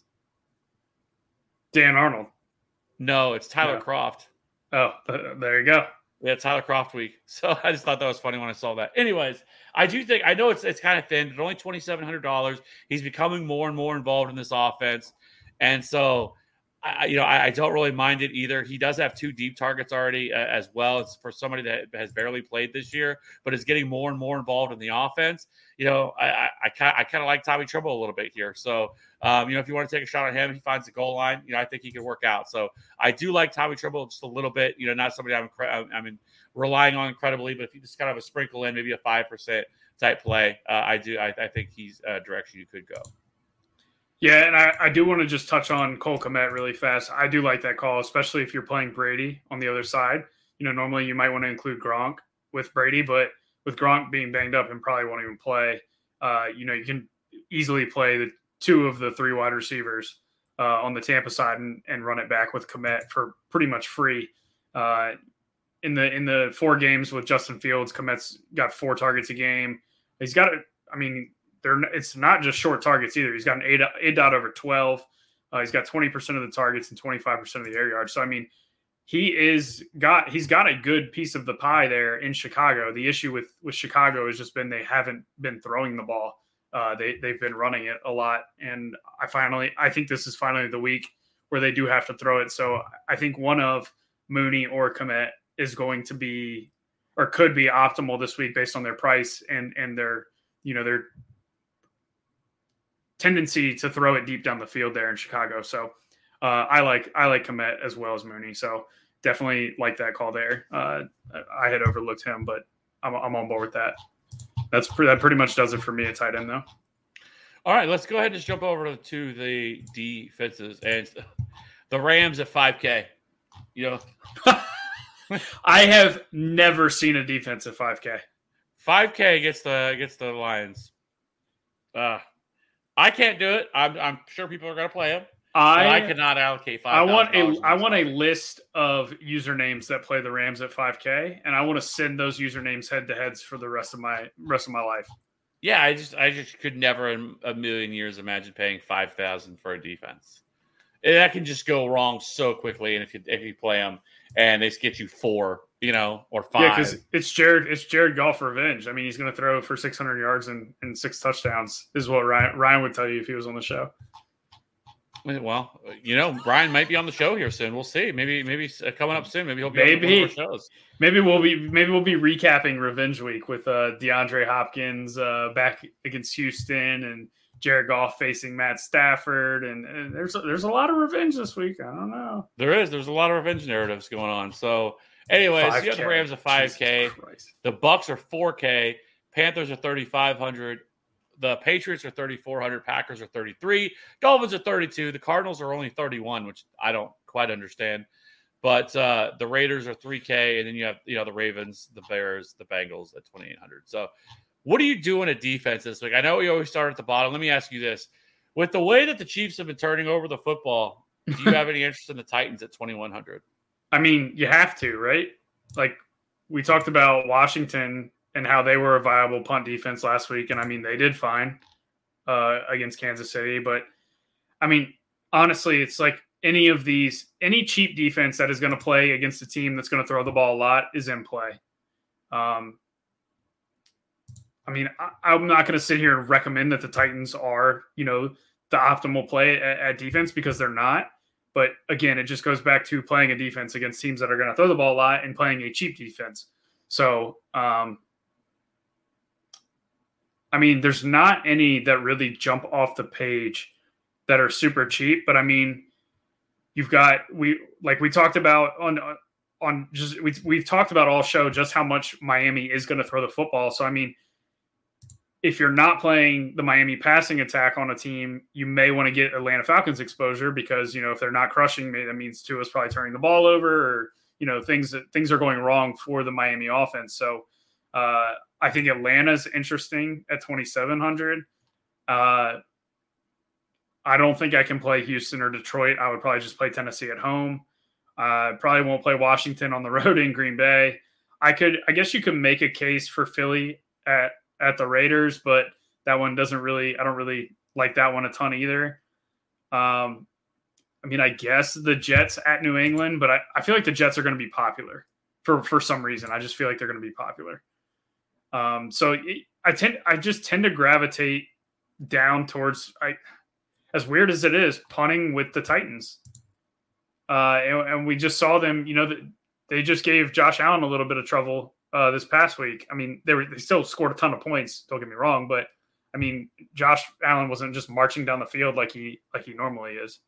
Speaker 4: Dan Arnold.
Speaker 3: No, it's Tyler
Speaker 4: No.
Speaker 3: Croft.
Speaker 4: Oh, th- there you go.
Speaker 3: Yeah, Tyler Croft week. So I just thought that was funny when I saw that. Anyways, I do think I know it's it's kind of thin, but only twenty-seven hundred dollars. He's becoming more and more involved in this offense, and so I, you know I, I don't really mind it either. He does have two deep targets already uh, as well. It's for somebody that has barely played this year, but is getting more and more involved in the offense. You know, I I, I kind I kind of like Tommy Tremble a little bit here. So um, you know, if you want to take a shot at him, he finds the goal line. You know, I think he can work out. So I do like Tommy Tremble just a little bit. You know, not somebody I'm I mean relying on incredibly, but if you just kind of a sprinkle in maybe a five percent type play, uh, I do I, I think he's a direction you could go.
Speaker 4: Yeah, and I, I do want to just touch on Cole Kmet really fast. I do like that call, especially if you're playing Brady on the other side. You know, normally you might want to include Gronk with Brady, but with Gronk being banged up and probably won't even play, uh, you know, you can easily play the two of the three wide receivers uh, on the Tampa side and, and run it back with Kmet for pretty much free. Uh, in the in the four games with Justin Fields, Kmet's got four targets a game. He's got a, I mean, they're it's not just short targets either. He's got an eight eight dot over twelve. Uh, he's got twenty percent of the targets and twenty-five percent of the air yards. So I mean, he is got he's got a good piece of the pie there in Chicago. The issue with with Chicago has just been they haven't been throwing the ball. Uh, they they've been running it a lot, and I finally I think this is finally the week where they do have to throw it. So I think one of Mooney or Kmet is going to be or could be optimal this week based on their price and and their you know their tendency to throw it deep down the field there in Chicago. So uh, I like I like Kmet as well as Mooney. So definitely like that call there. Uh, I had overlooked him, but I'm I'm on board with that. That's pre- that pretty much does it for me at tight end though.
Speaker 3: All right, let's go ahead and just jump over to, to the defenses and the Rams at five K. You know,
Speaker 4: I have never seen a defense at five K.
Speaker 3: five K gets the gets the Lions. Uh, I can't do it. I'm I'm sure people are going to play them.
Speaker 4: I
Speaker 3: I cannot allocate five.
Speaker 4: I want a I want a list of usernames that play the Rams at five K, and I want to send those usernames head to heads for the rest of my rest of my life.
Speaker 3: Yeah, I just I just could never in a million years imagine paying five thousand for a defense. That can just go wrong so quickly, and if you if you play them and they get you four, you know, or five.
Speaker 4: Yeah, because it's Jared it's Jared Goff revenge. I mean, he's going to throw for six hundred yards and, and six touchdowns. Is what Ryan Ryan would tell you if he was on the show.
Speaker 3: Well, you know, Ryan might be on the show here soon. We'll see. Maybe, maybe uh, coming up soon. Maybe he'll be
Speaker 4: maybe.
Speaker 3: on one of our shows.
Speaker 4: Maybe we'll be maybe we'll be recapping Revenge Week with uh, DeAndre Hopkins uh, back against Houston and Jared Goff facing Matt Stafford. And, and there's a, there's a lot of revenge this week. I don't know.
Speaker 3: There is. There's a lot of revenge narratives going on. So, anyways, you have the Rams at five K. The Bucks are four K. Panthers are thirty-five hundred. The Patriots are thirty-four hundred. Packers are thirty-three. Dolphins are thirty-two. The Cardinals are only thirty-one, which I don't quite understand. But uh, the Raiders are three K, and then you have you know the Ravens, the Bears, the Bengals at twenty-eight hundred. So what are you doing at defense this week? I know we always start at the bottom. Let me ask you this. With the way that the Chiefs have been turning over the football, do you have any interest in the Titans at twenty-one hundred?
Speaker 4: I mean, you have to, right? Like we talked about Washington and how they were a viable punt defense last week. And I mean, they did fine uh, against Kansas City. But I mean, honestly, it's like any of these, any cheap defense that is going to play against a team that's going to throw the ball a lot is in play. Um, I mean, I, I'm not going to sit here and recommend that the Titans are, you know, the optimal play at, at defense because they're not. But again, it just goes back to playing a defense against teams that are going to throw the ball a lot and playing a cheap defense. So, um, I mean, there's not any that really jump off the page that are super cheap, but I mean, you've got, we, like we talked about on, on just, we, we've talked about all show just how much Miami is going to throw the football. So, I mean, if you're not playing the Miami passing attack on a team, you may want to get Atlanta Falcons exposure because, you know, if they're not crushing me, that means Tua's probably turning the ball over or, you know, things that things are going wrong for the Miami offense. So uh, I think Atlanta's interesting at twenty-seven hundred. Uh, I don't think I can play Houston or Detroit. I would probably just play Tennessee at home. I uh, probably won't play Washington on the road in Green Bay. I could, I guess you could make a case for Philly at, at the Raiders, but that one doesn't really, I don't really like that one a ton either. Um, I mean, I guess the Jets at New England, but I, I feel like the Jets are going to be popular for, for some reason. I just feel like they're going to be popular. Um, so I tend, I just tend to gravitate down towards, I, as weird as it is, punting with the Titans. Uh, and, and we just saw them, you know, the, they just gave Josh Allen a little bit of trouble uh, this past week. I mean, they were they still scored a ton of points. Don't get me wrong, but I mean, Josh Allen wasn't just marching down the field like he like he normally is.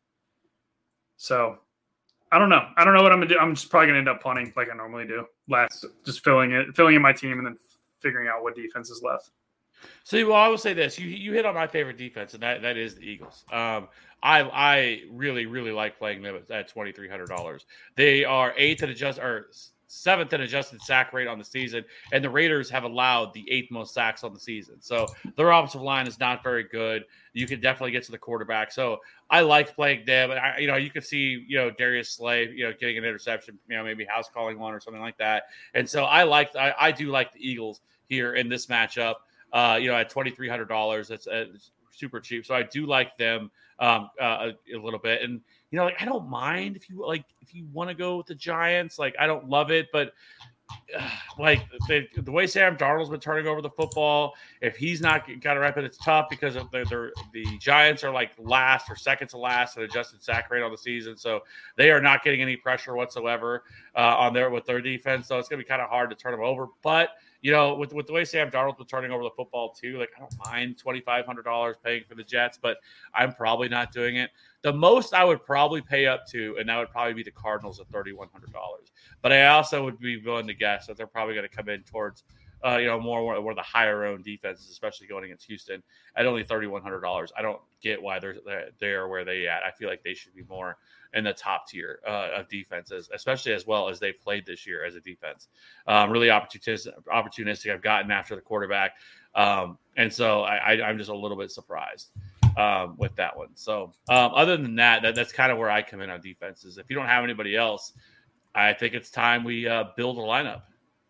Speaker 4: So I don't know. I don't know what I'm gonna do. I'm just probably gonna end up punting like I normally do. Last, just filling it, filling in my team, and then figuring out what defense is left.
Speaker 3: So, well, I will say this: you you hit on my favorite defense, and that, that is the Eagles. Um, I I really really like playing them at twenty three hundred dollars. They are eighth in adjust or seventh in adjusted sack rate on the season, and the Raiders have allowed the eighth most sacks on the season. So their offensive line is not very good. You can definitely get to the quarterback. So I like playing them. And I, you know, you could see you know Darius Slay, you know, getting an interception, you know, maybe house calling one or something like that. And so I like I, I do like the Eagles here in this matchup. Uh, you know, at twenty three hundred dollars, that's uh, super cheap. So I do like them um, uh, a, a little bit, and you know, like I don't mind if you like if you want to go with the Giants. Like I don't love it, but uh, like the, the way Sam Darnold's been turning over the football, if he's not got it right, but it's tough because of the, the the Giants are like last or second to last in adjusted sack rate on the season, so they are not getting any pressure whatsoever uh, on their with their defense. So it's gonna be kind of hard to turn them over, but. You know, with with the way Sam Darnold's been turning over the football too, like I don't mind twenty-five hundred dollars paying for the Jets, but I'm probably not doing it. The most I would probably pay up to, and that would probably be the Cardinals at thirty-one hundred dollars. But I also would be willing to guess that they're probably going to come in towards, uh, you know, more where the higher owned defenses, especially going against Houston, at only thirty-one hundred dollars. I don't get why they're they're where they at. I feel like they should be more in the top tier uh, of defenses, especially as well as they've played this year as a defense. Um, really opportunistic, opportunistic. I've gotten after the quarterback. Um, and so I, I, I'm just a little bit surprised um, with that one. So um, other than that, that, that's kind of where I come in on defenses. If you don't have anybody else, I think it's time we uh, build a lineup.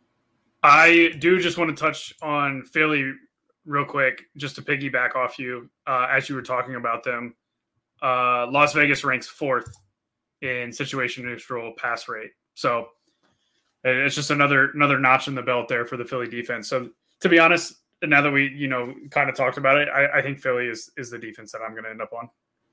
Speaker 4: I do just want to touch on Philly real quick, just to piggyback off you uh, as you were talking about them. Uh, Las Vegas ranks fourth in situation neutral pass rate. So it's just another another notch in the belt there for the Philly defense. So to be honest, now that we, you know, kind of talked about it, I, I think Philly is is the defense that I'm going to end up on.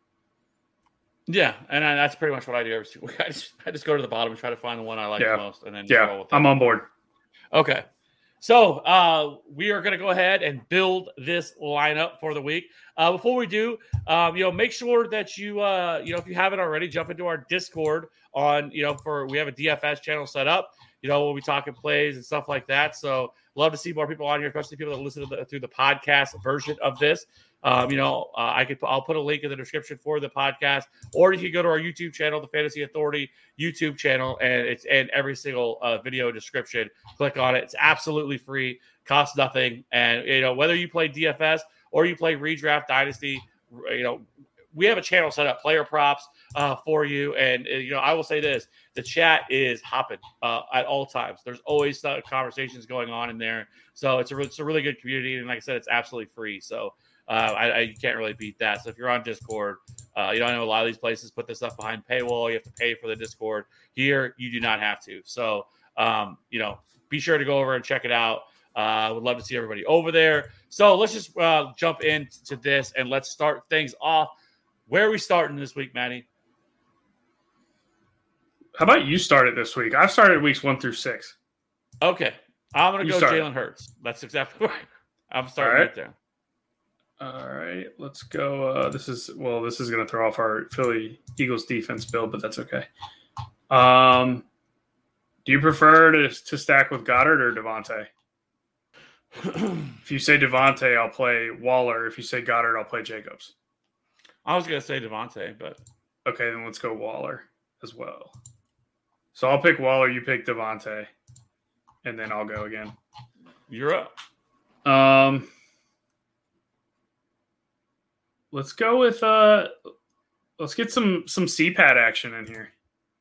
Speaker 3: Yeah, and I, that's pretty much what I do every single week. I just, I just go to the bottom and try to find the one I like
Speaker 4: yeah.
Speaker 3: the most. And then
Speaker 4: yeah, I'm on board.
Speaker 3: Okay. So uh, we are going to go ahead and build this lineup for the week. Uh, before we do, um, you know, make sure that you, uh, you know, if you haven't already, jump into our Discord on, you know, for we have a D F S channel set up. You know, we'll be talking plays and stuff like that. So love to see more people on here, especially people that listen to the, through the podcast version of this. Um, you know, uh, I could I'll put a link in the description for the podcast, or you can go to our YouTube channel, the Fantasy Authority YouTube channel, and it's in every single uh, video description. Click on it; it's absolutely free, costs nothing, and you know whether you play D F S or you play Redraft Dynasty, you know we have a channel set up, player props uh, for you, and you know I will say this: the chat is hopping uh, at all times. There's always uh, conversations going on in there, so it's a it's a really good community, and like I said, it's absolutely free. So. Uh, I, I you can't really beat that. So if you're on Discord, uh, you know I know a lot of these places put this stuff behind paywall. You have to pay for the Discord. Here, you do not have to. So um, you know, be sure to go over and check it out. I uh, would love to see everybody over there. So let's just uh, jump into this and let's start things off. Where are we starting this week, Matty?
Speaker 4: How about you start it this week? I've started weeks one through six.
Speaker 3: Okay, I'm gonna
Speaker 4: You
Speaker 3: go
Speaker 4: start.
Speaker 3: Jalen Hurts. That's exactly right. I'm starting
Speaker 4: All right.
Speaker 3: right there.
Speaker 4: All right, let's go. Uh, this is well, this is going to throw off our Philly Eagles defense build, but that's okay. Um, do you prefer to to stack with Goddard or Devontae? If you say Devontae, I'll play Waller. If you say Goddard, I'll play Jacobs.
Speaker 3: I was gonna say Devontae, but
Speaker 4: okay, then let's go Waller as well. So I'll pick Waller, you pick Devontae, and then I'll go again.
Speaker 3: You're up.
Speaker 4: Um, let's go with uh, let's get some some C PAT action in here.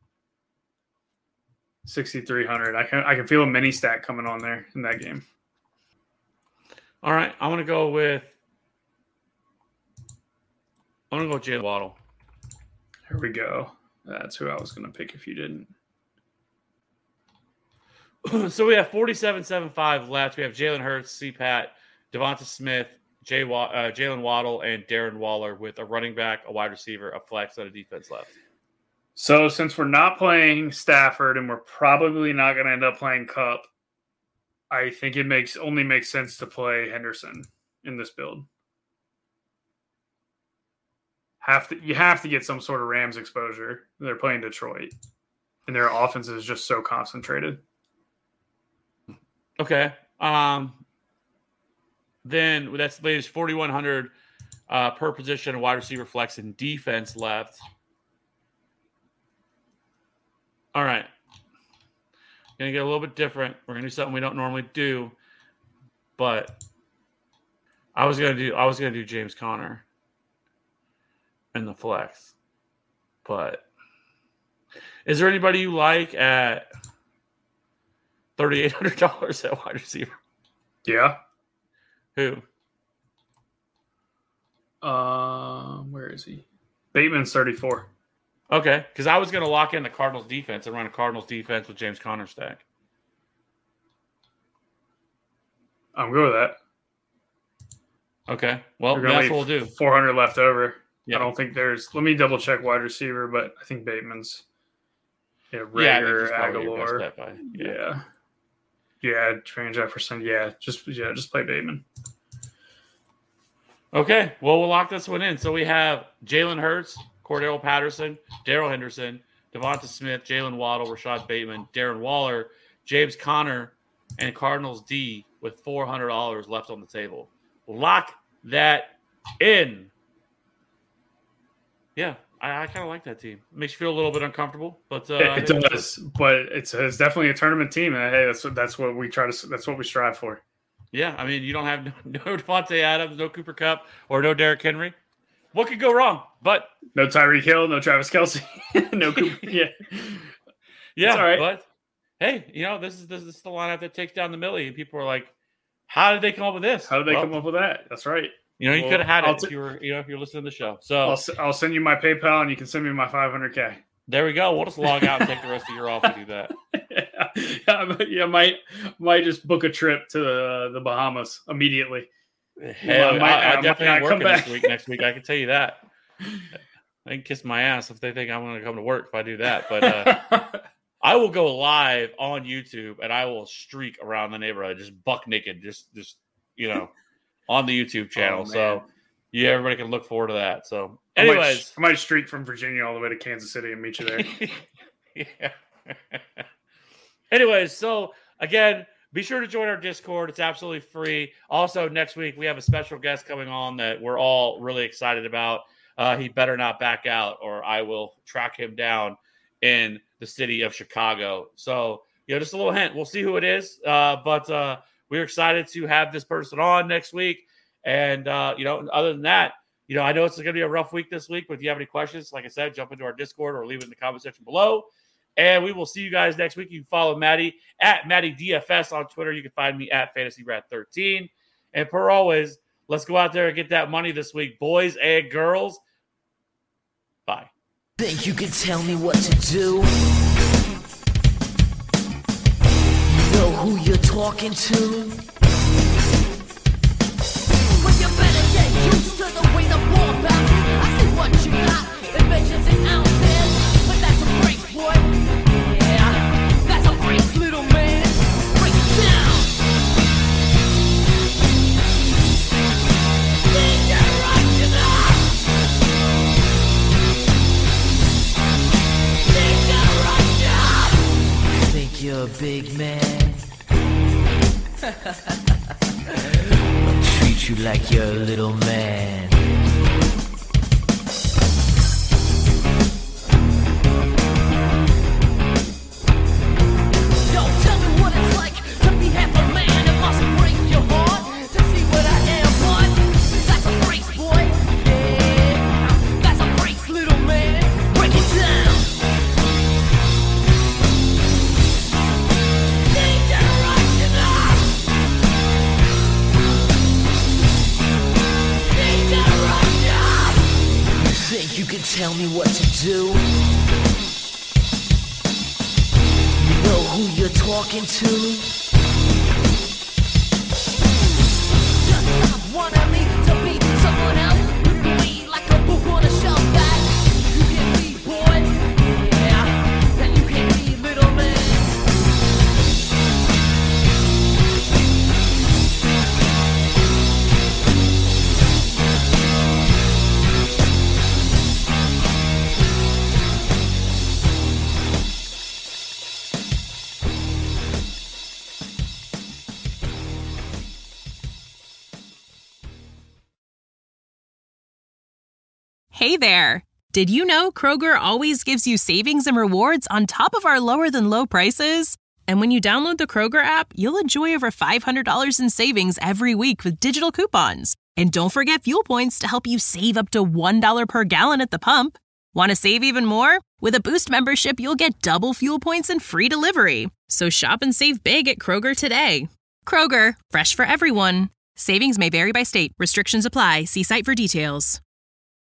Speaker 4: sixty-three hundred. I can I can feel a mini stack coming on there in that game.
Speaker 3: All right, I'm gonna go with I'm gonna go with Jalen Waddle.
Speaker 4: Here we go. That's who I was gonna pick if you didn't.
Speaker 3: So we have forty-seven seventy-five left. We have Jalen Hurts, C PAT, Devonta Smith, Jay uh, Jalen Waddle, and Darren Waller with a running back, a wide receiver, a flex, and a defense left.
Speaker 4: So since we're not playing Stafford and we're probably not going to end up playing Kupp, I think it makes only makes sense to play Henderson in this build. Have to you have to get some sort of Rams exposure. They're playing Detroit, and their offense is just so concentrated.
Speaker 3: Okay. Um. Then that's the latest forty-one hundred uh, per position, wide receiver, flex, and defense left. All right. Going to get a little bit different. We're going to do something we don't normally do, but I was going to do I was going to do James Conner in the flex. But is there anybody you like at thirty-eight hundred dollars at wide receiver?
Speaker 4: Yeah.
Speaker 3: Who?
Speaker 4: Um, where is he? Bateman's thirty-four.
Speaker 3: Okay, because I was going to lock in the Cardinals defense and run a Cardinals defense with James Conner stack.
Speaker 4: I'm good with that.
Speaker 3: Okay, well, that's what we'll do.
Speaker 4: four hundred left over.
Speaker 3: Yeah.
Speaker 4: I don't think there's. Let me double check wide receiver, but I think Bateman's. Yeah, Rager,
Speaker 3: yeah, I think he's probably your best
Speaker 4: Aguilar.
Speaker 3: bet by-
Speaker 4: Yeah.
Speaker 3: yeah.
Speaker 4: Yeah, Trent Jefferson. Yeah, just yeah, just play Bateman.
Speaker 3: Okay, well, we'll lock this one in. So we have Jalen Hurts, Cordero Patterson, Darrell Henderson, Devonta Smith, Jalen Waddle, Rashad Bateman, Darren Waller, James Conner, and Cardinals D with four hundred dollars left on the table. Lock that in. Yeah, I, I kind of like that team. Makes you feel a little bit uncomfortable, but uh,
Speaker 4: it, it does, but it's, it's definitely a tournament team. And hey, that's what that's what we try to that's what we strive for.
Speaker 3: Yeah, I mean, you don't have no, no Devontae Adams, no Cooper Kupp, or no Derrick Henry. What could go wrong? But
Speaker 4: no Tyreek Hill, no Travis Kelce, no Cooper. Yeah,
Speaker 3: yeah,
Speaker 4: all right.
Speaker 3: But hey, you know, this is this is the lineup that takes down the Millie, and people are like, "How did they come up with this?
Speaker 4: How did they
Speaker 3: well,
Speaker 4: come up with that?" That's right.
Speaker 3: You know, you
Speaker 4: Well,
Speaker 3: could have had it
Speaker 4: I'll
Speaker 3: if
Speaker 4: t-
Speaker 3: you were, you know, if you're listening to the show. So
Speaker 4: I'll, I'll send you my PayPal, and you can send me my five hundred K.
Speaker 3: There we go. We'll just log out and take the rest of your off to do that.
Speaker 4: yeah, yeah, might might just book a trip to the, the Bahamas immediately.
Speaker 3: Hell,
Speaker 4: I might-
Speaker 3: I, I
Speaker 4: I
Speaker 3: definitely
Speaker 4: might
Speaker 3: ain't
Speaker 4: not come
Speaker 3: working this
Speaker 4: back.
Speaker 3: week. Next week, I can tell you that. I can kiss my ass if they think I'm going to come to work if I do that. But uh, I will go live on YouTube and I will streak around the neighborhood, just buck naked, just just you know, on the YouTube channel.
Speaker 4: Oh,
Speaker 3: so
Speaker 4: man.
Speaker 3: yeah, everybody can look forward to that. So,
Speaker 4: I might-
Speaker 3: anyways,
Speaker 4: I might streak from Virginia all the way to Kansas City and meet you there.
Speaker 3: yeah. Anyways, so again, be sure to join our Discord. It's absolutely free. Also, next week we have a special guest coming on that we're all really excited about. Uh, he better not back out, or I will track him down in the city of Chicago. So, you know, just a little hint. We'll see who it is. Uh, but uh, we're excited to have this person on next week. And, uh, you know, other than that, you know, I know it's going to be a rough week this week, but if you have any questions, like I said, jump into our Discord or leave it in the comment section below. And we will see you guys next week. You can follow Maddie at Maddie D F S on Twitter. You can find me at Fantasy Rat thirteen. And per always, let's go out there and get that money this week, boys and girls. Bye.
Speaker 2: Think you can tell me what to do? You know who you're talking to? Well, you better get used to the way the ball bounces. I see what you got, inventions and ounces. But that's a brace, boy. Yeah, that's a brace, little man. Break it down. Think you're right enough. Think you're a big man. I'll treat you like you're a little man. Yo, tell me what it's like to be half a man. It must break your heart to see what I am, but that's a race, boy. Yeah, that's a race, little man. Break it down. Think you can tell me what to do? You know who you're talking to? Just stop wanting me to be someone else. Be like a book on a shelf that you can be, boy. Yeah, that you can be, little man.
Speaker 1: Hey there! Did you know Kroger always gives you savings and rewards on top of our lower than low prices? And when you download the Kroger app, you'll enjoy over five hundred dollars in savings every week with digital coupons. And don't forget fuel points to help you save up to one dollar per gallon at the pump. Want to save even more? With a Boost membership, you'll get double fuel points and free delivery. So shop and save big at Kroger today. Kroger, fresh for everyone. Savings may vary by state. Restrictions apply. See site for details.